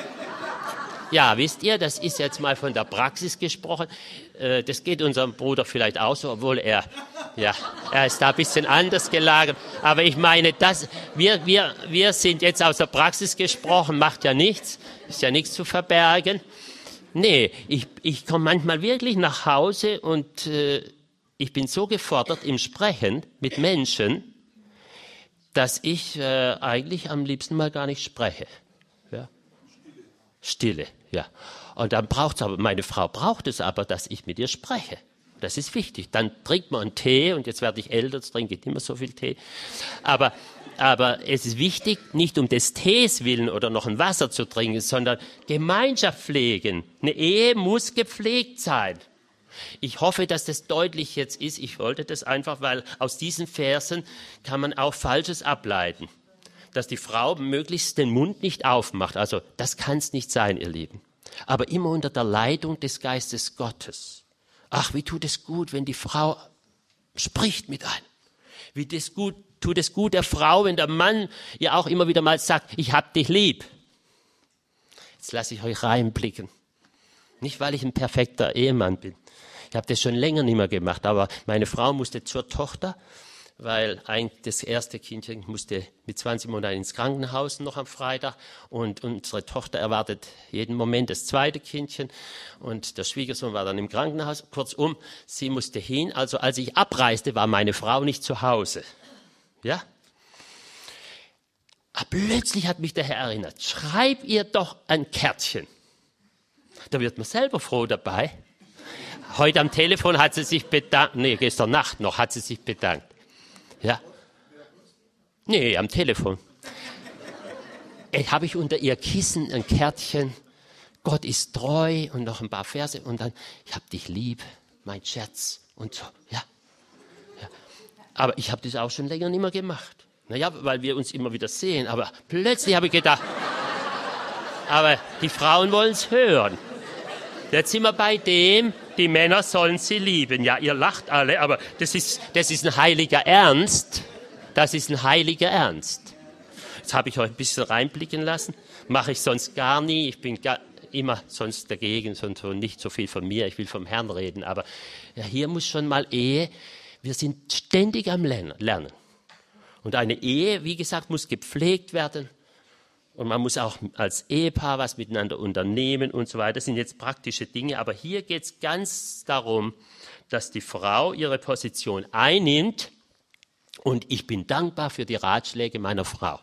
Ja, wisst ihr, das ist jetzt mal von der Praxis gesprochen. Äh, das geht unserem Bruder vielleicht auch so, obwohl er, ja, er ist da ein bisschen anders gelagert. Aber ich meine, das, wir, wir, wir sind jetzt aus der Praxis gesprochen, macht ja nichts, ist ja nichts zu verbergen. Nee, ich, ich komme manchmal wirklich nach Hause und äh, ich bin so gefordert im Sprechen mit Menschen, dass ich äh, eigentlich am liebsten mal gar nicht spreche. Ja. Stille, ja. Und dann braucht es aber, meine Frau braucht es aber, dass ich mit ihr spreche. Das ist wichtig. Dann trinkt man einen Tee und jetzt werde ich älter, jetzt trinke ich nicht mehr so viel Tee. Aber, aber es ist wichtig, nicht um des Tees willen oder noch ein Wasser zu trinken, sondern Gemeinschaft pflegen. Eine Ehe muss gepflegt sein. Ich hoffe, dass das deutlich jetzt ist. Ich wollte das einfach, weil aus diesen Versen kann man auch Falsches ableiten. Dass die Frau möglichst den Mund nicht aufmacht. Also das kann es nicht sein, ihr Lieben. Aber immer unter der Leitung des Geistes Gottes. Ach, wie tut es gut, wenn die Frau spricht mit einem. Wie das gut, tut es gut der Frau, wenn der Mann ihr auch immer wieder mal sagt, ich hab dich lieb. Jetzt lasse ich euch reinblicken. Nicht, weil ich ein perfekter Ehemann bin. Ich habe das schon länger nicht mehr gemacht, aber meine Frau musste zur Tochter weil ein, das erste Kindchen musste mit zwanzig Monaten ins Krankenhaus noch am Freitag und unsere Tochter erwartet jeden Moment das zweite Kindchen und der Schwiegersohn war dann im Krankenhaus. Kurzum, sie musste hin, also als ich abreiste, war meine Frau nicht zu Hause. Ja? Aber plötzlich hat mich der Herr erinnert, schreib ihr doch ein Kärtchen. Da wird man selber froh dabei. Heute am Telefon hat sie sich bedankt, nee, gestern Nacht noch hat sie sich bedankt. Ja. Nee, am Telefon. Äh, habe ich unter ihr Kissen ein Kärtchen, Gott ist treu und noch ein paar Verse und dann, ich hab dich lieb, mein Schatz und so, ja. ja. Aber ich habe das auch schon länger nicht mehr gemacht. Naja, weil wir uns immer wieder sehen, aber plötzlich habe ich gedacht, aber die Frauen wollen es hören. Jetzt sind wir bei dem, die Männer sollen sie lieben. Ja, ihr lacht alle, aber das ist, das ist ein heiliger Ernst. Das ist ein heiliger Ernst. Jetzt habe ich euch ein bisschen reinblicken lassen. Mache ich sonst gar nie. Ich bin gar, immer sonst dagegen, sonst so nicht so viel von mir. Ich will vom Herrn reden. Aber ja, hier muss schon mal Ehe. Wir sind ständig am Lernen. Und eine Ehe, wie gesagt, muss gepflegt werden. Und man muss auch als Ehepaar was miteinander unternehmen und so weiter. Das sind jetzt praktische Dinge. Aber hier geht es ganz darum, dass die Frau ihre Position einnimmt. Und ich bin dankbar für die Ratschläge meiner Frau.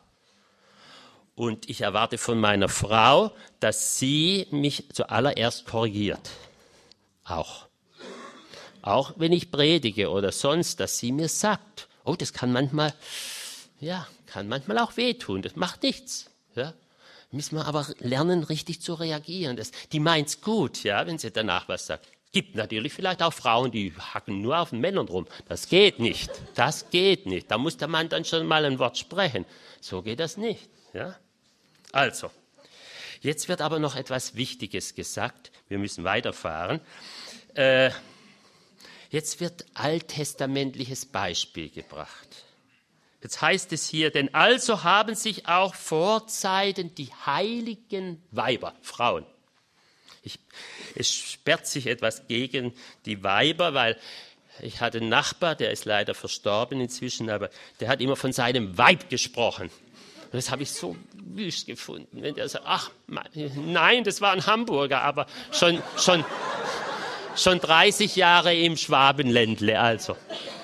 Und ich erwarte von meiner Frau, dass sie mich zuallererst korrigiert. Auch. Auch wenn ich predige oder sonst, dass sie mir sagt, oh, das kann manchmal, ja, kann manchmal auch wehtun. Das macht nichts. Ja, müssen wir aber lernen, richtig zu reagieren. Das, die meint's gut, ja, wenn sie danach was sagt. Gibt natürlich vielleicht auch Frauen, die hacken nur auf den Männern rum. Das geht nicht. Das geht nicht. Da muss der Mann dann schon mal ein Wort sprechen. So geht das nicht. Ja? Also, jetzt wird aber noch etwas Wichtiges gesagt. Wir müssen weiterfahren. Äh, jetzt wird alttestamentliches Beispiel gebracht. Jetzt heißt es hier, denn also haben sich auch vor Zeiten die heiligen Weiber, Frauen. Ich, es sperrt sich etwas gegen die Weiber, weil ich hatte einen Nachbar, der ist leider verstorben inzwischen, aber der hat immer von seinem Weib gesprochen. Und das habe ich so wüst gefunden, wenn der sagt, ach nein, das war ein Hamburger, aber schon, schon, schon dreißig Jahre im Schwabenländle, also.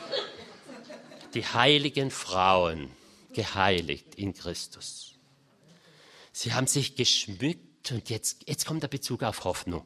Die heiligen Frauen, geheiligt in Christus. Sie haben sich geschmückt und jetzt, jetzt kommt der Bezug auf Hoffnung.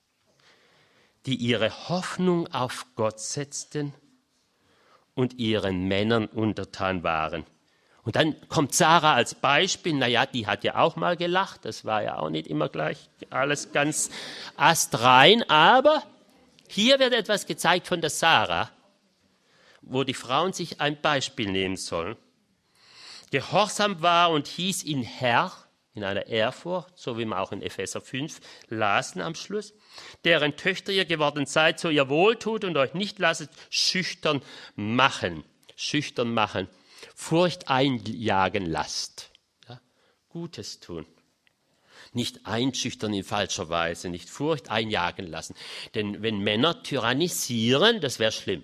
Die ihre Hoffnung auf Gott setzten und ihren Männern untertan waren. Und dann kommt Sarah als Beispiel, naja, die hat ja auch mal gelacht, das war ja auch nicht immer gleich alles ganz astrein, aber hier wird etwas gezeigt von der Sarah, wo die Frauen sich ein Beispiel nehmen sollen. Gehorsam war und hieß ihn Herr, in einer Ehrfurcht, so wie wir auch in Epheser fünf lasen am Schluss, deren Töchter ihr geworden seid, so ihr wohltut und euch nicht lasset schüchtern machen, schüchtern machen, Furcht einjagen lasst, ja? Gutes tun. Nicht einschüchtern in falscher Weise, nicht Furcht einjagen lassen. Denn wenn Männer tyrannisieren, das wäre schlimm.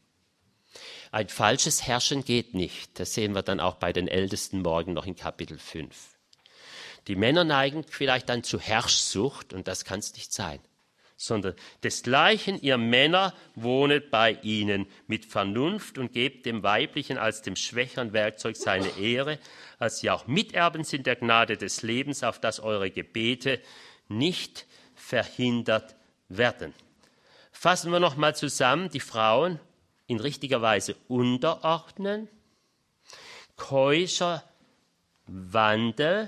Ein falsches Herrschen geht nicht. Das sehen wir dann auch bei den Ältesten morgen noch in Kapitel fünf. Die Männer neigen vielleicht dann zu Herrschsucht und das kann es nicht sein. Sondern desgleichen ihr Männer wohnet bei ihnen mit Vernunft und gebt dem Weiblichen als dem schwächeren Werkzeug seine Ehre, als sie auch Miterben sind der Gnade des Lebens, auf dass eure Gebete nicht verhindert werden. Fassen wir nochmal zusammen, die Frauen in richtiger Weise unterordnen, keuscher Wandel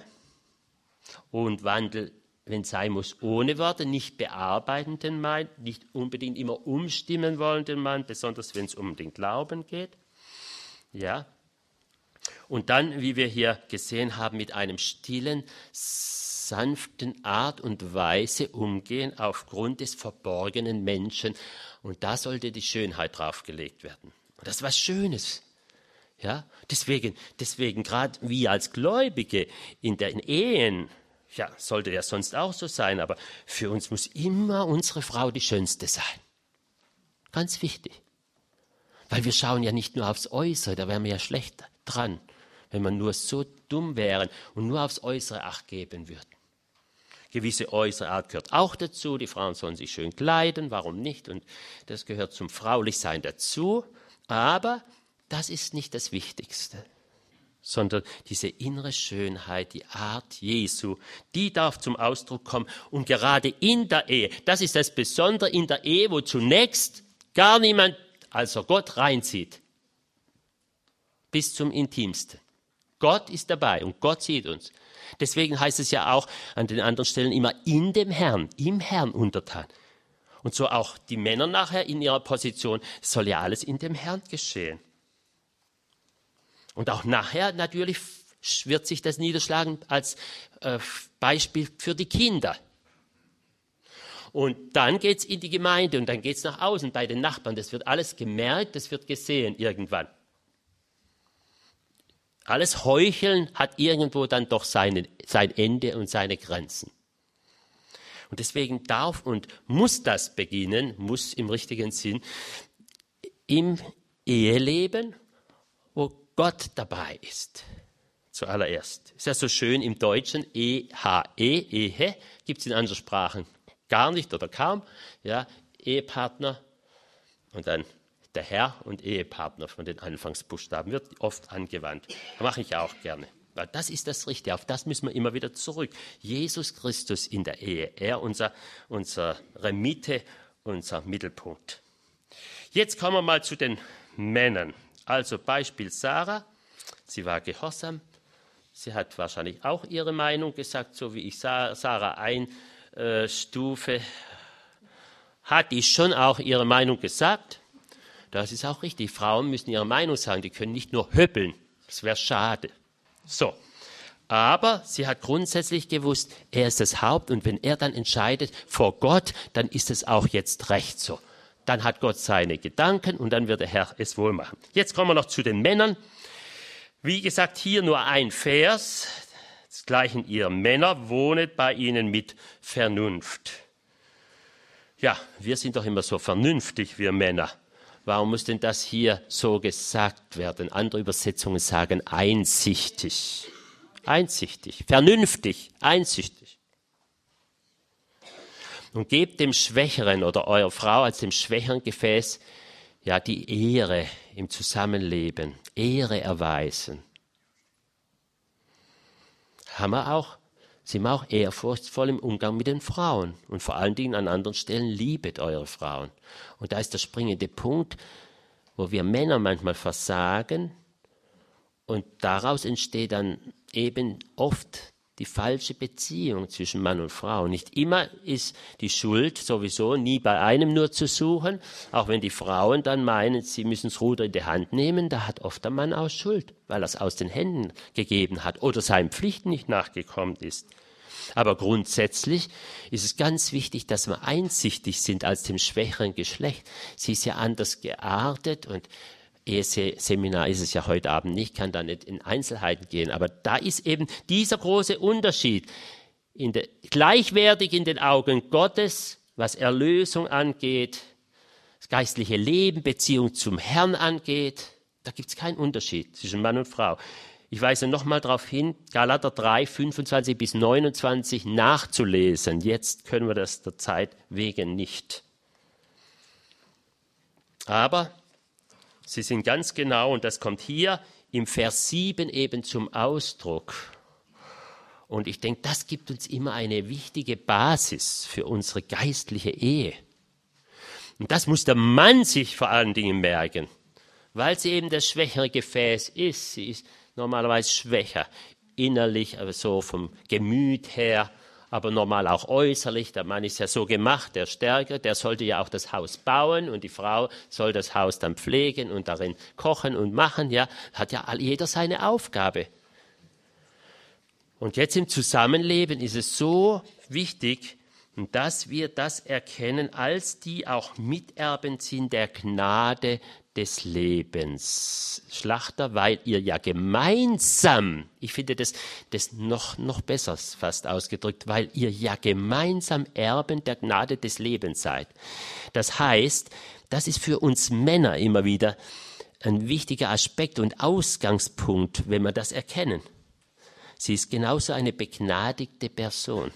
und Wandel, wenn es sein muss, ohne Worte, nicht bearbeiten den Mann, nicht unbedingt immer umstimmen wollen den Mann, besonders wenn es um den Glauben geht. Ja. Und dann, wie wir hier gesehen haben, mit einem stillen, sanften Art und Weise umgehen aufgrund des verborgenen Menschen. Und da sollte die Schönheit draufgelegt werden. Und das ist was Schönes. Ja, deswegen, deswegen gerade wir als Gläubige in den Ehen, ja, sollte ja sonst auch so sein, aber für uns muss immer unsere Frau die Schönste sein. Ganz wichtig. Weil wir schauen ja nicht nur aufs Äußere, da wären wir ja schlecht dran, wenn wir nur so dumm wären und nur aufs Äußere Acht geben würden. Gewisse äußere Art gehört auch dazu. Die Frauen sollen sich schön kleiden, warum nicht? Und das gehört zum Fraulichsein dazu. Aber das ist nicht das Wichtigste, sondern diese innere Schönheit, die Art Jesu, die darf zum Ausdruck kommen. Und gerade in der Ehe, das ist das Besondere in der Ehe, wo zunächst gar niemand, also Gott, reinzieht. Bis zum Intimsten. Gott ist dabei und Gott sieht uns. Deswegen heißt es ja auch an den anderen Stellen immer in dem Herrn, im Herrn untertan. Und so auch die Männer nachher in ihrer Position, es soll ja alles in dem Herrn geschehen. Und auch nachher natürlich wird sich das niederschlagen als äh, Beispiel für die Kinder. Und dann geht es in die Gemeinde und dann geht es nach außen bei den Nachbarn. Das wird alles gemerkt, das wird gesehen irgendwann. Alles Heucheln hat irgendwo dann doch seine, sein Ende und seine Grenzen. Und deswegen darf und muss das beginnen, muss im richtigen Sinn, im Eheleben, wo Gott dabei ist. Zuallererst. Ist ja so schön im Deutschen, E H E, Ehe, gibt es in anderen Sprachen gar nicht oder kaum. Ja, Ehepartner und dann der Herr und Ehepartner von den Anfangsbuchstaben wird oft angewandt. Das mache ich auch gerne. Weil das ist das Richtige, auf das müssen wir immer wieder zurück. Jesus Christus in der Ehe, er unser, unsere Mitte, unser Mittelpunkt. Jetzt kommen wir mal zu den Männern. Also Beispiel Sarah, sie war gehorsam, sie hat wahrscheinlich auch ihre Meinung gesagt, so wie ich Sarah einstufe, hat die schon auch ihre Meinung gesagt. Das ist auch richtig. Frauen müssen ihre Meinung sagen. Die können nicht nur höppeln. Das wäre schade. So. Aber sie hat grundsätzlich gewusst, er ist das Haupt. Und wenn er dann entscheidet vor Gott, dann ist es auch jetzt recht so. Dann hat Gott seine Gedanken und dann wird der Herr es wohl machen. Jetzt kommen wir noch zu den Männern. Wie gesagt, hier nur ein Vers. Desgleichen ihr Männer, wohnet bei ihnen mit Vernunft. Ja, wir sind doch immer so vernünftig, wir Männer. Warum muss denn das hier so gesagt werden? Andere Übersetzungen sagen einsichtig. Einsichtig, vernünftig, einsichtig. Und gebt dem Schwächeren oder eurer Frau als dem schwächeren Gefäß ja die Ehre im Zusammenleben, Ehre erweisen. Haben wir auch, sind wir auch ehrfurchtsvoll im Umgang mit den Frauen und vor allen Dingen an anderen Stellen liebet eure Frauen. Und da ist der springende Punkt, wo wir Männer manchmal versagen und daraus entsteht dann eben oft die falsche Beziehung zwischen Mann und Frau. Nicht immer ist die Schuld sowieso nie bei einem nur zu suchen, auch wenn die Frauen dann meinen, sie müssen das Ruder in die Hand nehmen, da hat oft der Mann auch Schuld, weil er es aus den Händen gegeben hat oder seinen Pflichten nicht nachgekommen ist. Aber grundsätzlich ist es ganz wichtig, dass wir einsichtig sind als dem schwächeren Geschlecht. Sie ist ja anders geartet und Eheseminar ist es ja heute Abend nicht, kann da nicht in Einzelheiten gehen. Aber da ist eben dieser große Unterschied, in der, gleichwertig in den Augen Gottes, was Erlösung angeht, das geistliche Leben, Beziehung zum Herrn angeht. Da gibt es keinen Unterschied zwischen Mann und Frau. Ich weise nochmal darauf hin, Galater drei, fünfundzwanzig bis neunundzwanzig nachzulesen. Jetzt können wir das der Zeit wegen nicht. Aber sie sind ganz genau, und das kommt hier im Vers sieben eben zum Ausdruck. Und ich denke, das gibt uns immer eine wichtige Basis für unsere geistliche Ehe. Und das muss der Mann sich vor allen Dingen merken, weil sie eben das schwächere Gefäß ist. Sie ist normalerweise schwächer, innerlich, aber so vom Gemüt her, aber normal auch äußerlich. Der Mann ist ja so gemacht, der Stärker, der sollte ja auch das Haus bauen und die Frau soll das Haus dann pflegen und darin kochen und machen. Ja, hat ja jeder seine Aufgabe. Und jetzt im Zusammenleben ist es so wichtig, Und dass wir das erkennen, als die auch Miterben sind der Gnade des Lebens. Schlachter, weil ihr ja gemeinsam, ich finde das, das noch, noch besser fast ausgedrückt, weil ihr ja gemeinsam Erben der Gnade des Lebens seid. Das heißt, das ist für uns Männer immer wieder ein wichtiger Aspekt und Ausgangspunkt, wenn wir das erkennen. Sie ist genauso eine begnadigte Person.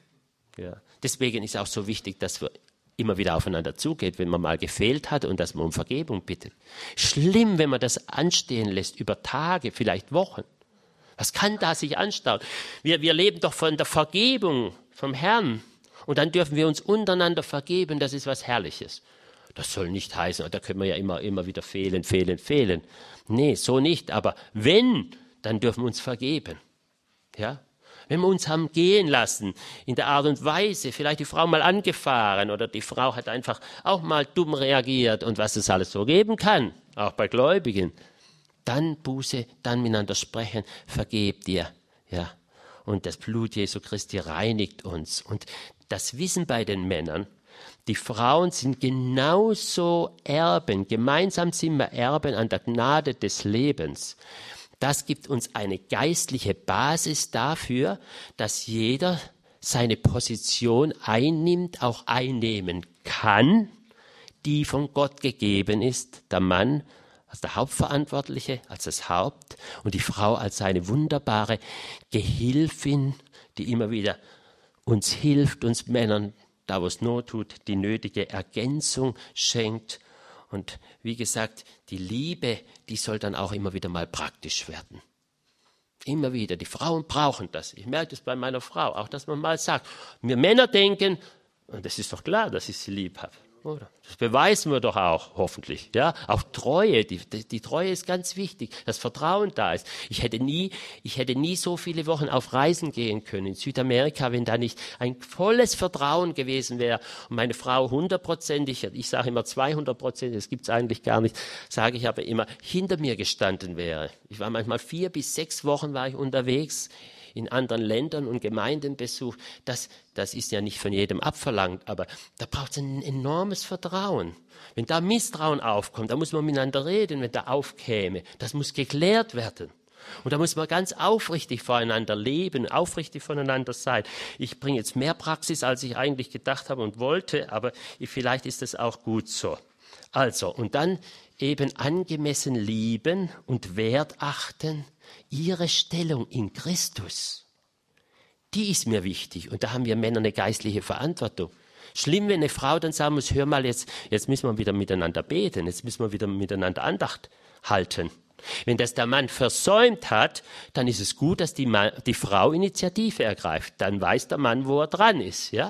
Ja. Deswegen ist auch so wichtig, dass wir immer wieder aufeinander zugeht, wenn man mal gefehlt hat und dass man um Vergebung bittet. Schlimm, wenn man das anstehen lässt über Tage, vielleicht Wochen. Was kann da sich anstauen? Wir, wir leben doch von der Vergebung vom Herrn und dann dürfen wir uns untereinander vergeben, das ist was Herrliches. Das soll nicht heißen, da können wir ja immer, immer wieder fehlen, fehlen, fehlen. Nee, so nicht, aber wenn, dann dürfen wir uns vergeben. Ja? Wenn wir uns haben gehen lassen, in der Art und Weise, vielleicht die Frau mal angefahren oder die Frau hat einfach auch mal dumm reagiert und was es alles so geben kann, auch bei Gläubigen, dann Buße, dann miteinander sprechen, vergebt dir, ja. Und das Blut Jesu Christi reinigt uns. Und das Wissen bei den Männern, die Frauen sind genauso Erben, gemeinsam sind wir Erben an der Gnade des Lebens. Das gibt uns eine geistliche Basis dafür, dass jeder seine Position einnimmt, auch einnehmen kann, die von Gott gegeben ist, der Mann als der Hauptverantwortliche, als das Haupt und die Frau als seine wunderbare Gehilfin, die immer wieder uns hilft, uns Männern, da wo es Not tut, die nötige Ergänzung schenkt. Und wie gesagt, die Liebe, die soll dann auch immer wieder mal praktisch werden. Immer wieder. Die Frauen brauchen das. Ich merke das bei meiner Frau, auch dass man mal sagt, wir Männer denken, und das ist doch klar, dass ich sie lieb habe. Oder? Das beweisen wir doch auch, hoffentlich. Ja? Auch Treue, die, die, die Treue ist ganz wichtig, dass Vertrauen da ist. Ich hätte, nie, ich hätte nie so viele Wochen auf Reisen gehen können in Südamerika, wenn da nicht ein volles Vertrauen gewesen wäre. Und meine Frau hundertprozentig, ich sage immer zweihundert Prozent, das gibt es eigentlich gar nicht, sage ich aber immer, hinter mir gestanden wäre. Ich war manchmal vier bis sechs Wochen war ich unterwegs, in anderen Ländern und Gemeinden besucht, das, das ist ja nicht von jedem abverlangt, aber da braucht es ein enormes Vertrauen. Wenn da Misstrauen aufkommt, da muss man miteinander reden, wenn da aufkäme. Das muss geklärt werden. Und da muss man ganz aufrichtig voreinander leben, aufrichtig voneinander sein. Ich bringe jetzt mehr Praxis, als ich eigentlich gedacht habe und wollte, aber vielleicht ist das auch gut so. Also, und dann eben angemessen lieben und Wert achten, ihre Stellung in Christus, die ist mir wichtig. Und da haben wir Männer eine geistliche Verantwortung. Schlimm, wenn eine Frau dann sagen muss, hör mal, jetzt, jetzt müssen wir wieder miteinander beten, jetzt müssen wir wieder miteinander Andacht halten. Wenn das der Mann versäumt hat, dann ist es gut, dass die, Mann, die Frau Initiative ergreift. Dann weiß der Mann, wo er dran ist. Ja?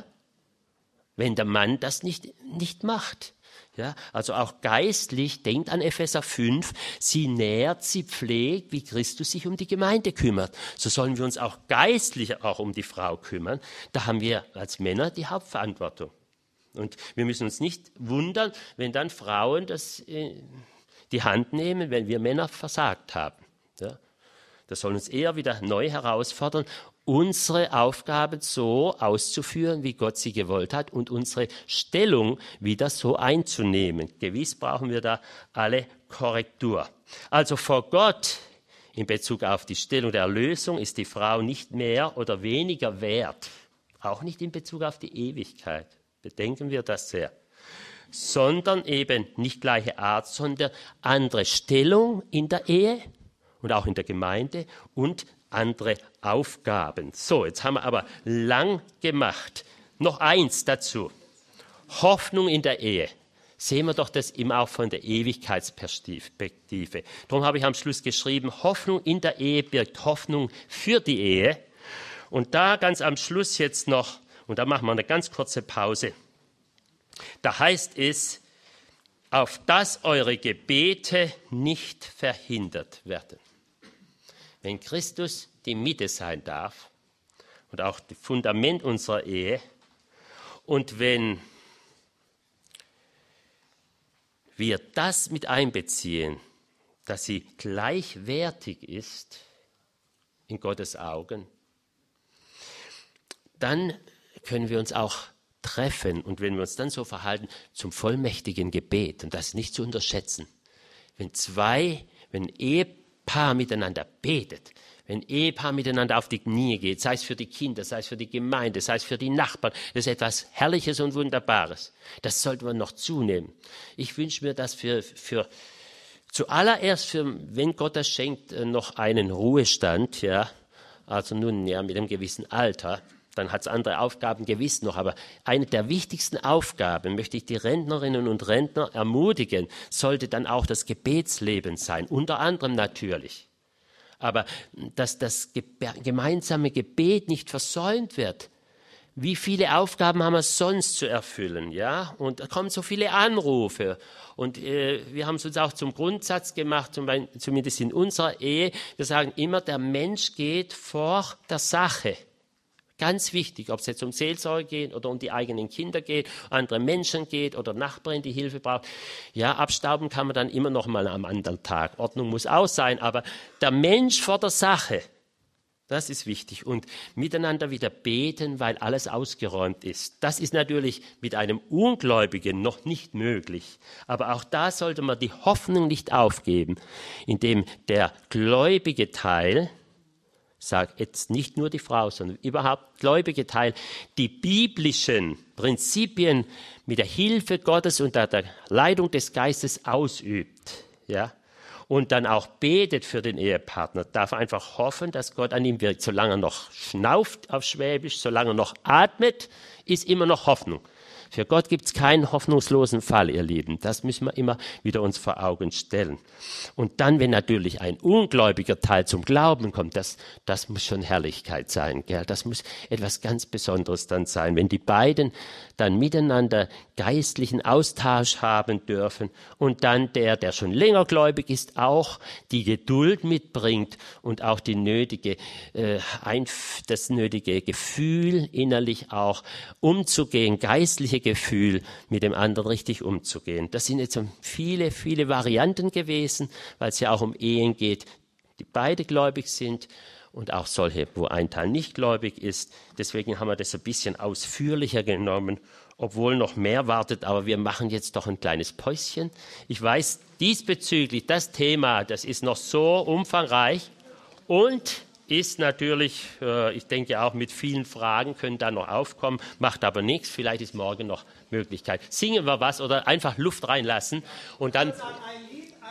Wenn der Mann das nicht, nicht macht. Ja, also auch geistlich, denkt an Epheser fünf, sie nährt, sie pflegt, wie Christus sich um die Gemeinde kümmert. So sollen wir uns auch geistlich auch um die Frau kümmern. Da haben wir als Männer die Hauptverantwortung. Und wir müssen uns nicht wundern, wenn dann Frauen das äh, die Hand nehmen, wenn wir Männer versagt haben. Ja, das soll uns eher wieder neu herausfordern, unsere Aufgaben so auszuführen, wie Gott sie gewollt hat und unsere Stellung wieder so einzunehmen. Gewiss brauchen wir da alle Korrektur. Also vor Gott in Bezug auf die Stellung der Erlösung ist die Frau nicht mehr oder weniger wert. Auch nicht in Bezug auf die Ewigkeit. Bedenken wir das sehr. Sondern eben nicht gleiche Art, sondern andere Stellung in der Ehe und auch in der Gemeinde und andere Aufgaben. So, jetzt haben wir aber lang gemacht. Noch eins dazu. Hoffnung in der Ehe. Sehen wir doch das immer auch von der Ewigkeitsperspektive. Darum habe ich am Schluss geschrieben, Hoffnung in der Ehe birgt Hoffnung für die Ehe. Und da ganz am Schluss jetzt noch, und da machen wir eine ganz kurze Pause, da heißt es, auf dass eure Gebete nicht verhindert werden. Wenn Christus die Mitte sein darf und auch das Fundament unserer Ehe und wenn wir das mit einbeziehen, dass sie gleichwertig ist in Gottes Augen, dann können wir uns auch treffen und wenn wir uns dann so verhalten, zum vollmächtigen Gebet. Und das ist nicht zu unterschätzen. Wenn zwei, wenn ein Ehepaar miteinander betet, wenn ein Ehepaar miteinander auf die Knie geht, sei es für die Kinder, sei es für die Gemeinde, sei es für die Nachbarn, das ist etwas Herrliches und Wunderbares. Das sollte man noch zunehmen. Ich wünsche mir das für, für zuallererst, für, wenn Gott das schenkt, noch einen Ruhestand, ja, also nun ja mit einem gewissen Alter. Dann hat es andere Aufgaben gewiss noch, aber eine der wichtigsten Aufgaben, möchte ich die Rentnerinnen und Rentner ermutigen, sollte dann auch das Gebetsleben sein, unter anderem natürlich. Aber dass das gemeinsame Gebet nicht versäumt wird. Wie viele Aufgaben haben wir sonst zu erfüllen, ja? Und da kommen so viele Anrufe. Und äh, wir haben es uns auch zum Grundsatz gemacht, zum Beispiel, zumindest in unserer Ehe. Wir sagen immer, der Mensch geht vor der Sache. Ganz wichtig, ob es jetzt um Seelsorge geht oder um die eigenen Kinder geht, andere Menschen geht oder Nachbarin, die Hilfe braucht. Ja, abstauben kann man dann immer noch mal am anderen Tag. Ordnung muss auch sein, aber der Mensch vor der Sache, das ist wichtig. Und miteinander wieder beten, weil alles ausgeräumt ist. Das ist natürlich mit einem Ungläubigen noch nicht möglich. Aber auch da sollte man die Hoffnung nicht aufgeben, indem der gläubige Teil, sagt jetzt nicht nur die Frau, sondern überhaupt gläubige Teil, die biblischen Prinzipien mit der Hilfe Gottes und der Leitung des Geistes ausübt, ja, und dann auch betet für den Ehepartner, darf einfach hoffen, dass Gott an ihm wirkt. Solange er noch schnauft auf Schwäbisch, solange er noch atmet, ist immer noch Hoffnung. Für Gott gibt es keinen hoffnungslosen Fall, ihr Lieben. Das müssen wir immer wieder uns vor Augen stellen. Und dann, wenn natürlich ein ungläubiger Teil zum Glauben kommt, das, das muss schon Herrlichkeit sein. Gell? Das muss etwas ganz Besonderes dann sein, wenn die beiden dann miteinander geistlichen Austausch haben dürfen und dann der, der schon länger gläubig ist, auch die Geduld mitbringt und auch die nötige, äh, Einf- das nötige Gefühl innerlich auch umzugehen, geistliche Gefühl mit dem anderen richtig umzugehen. Das sind jetzt so viele, viele Varianten gewesen, weil es ja auch um Ehen geht, die beide gläubig sind und auch solche, wo ein Teil nicht gläubig ist. Deswegen haben wir das ein bisschen ausführlicher genommen, obwohl noch mehr wartet, aber wir machen jetzt doch ein kleines Päuschen. Ich weiß, diesbezüglich das Thema, das ist noch so umfangreich und ist natürlich, äh, ich denke auch mit vielen Fragen können da noch aufkommen, macht aber nichts, vielleicht ist morgen noch Möglichkeit. Singen wir was oder einfach Luft reinlassen und dann...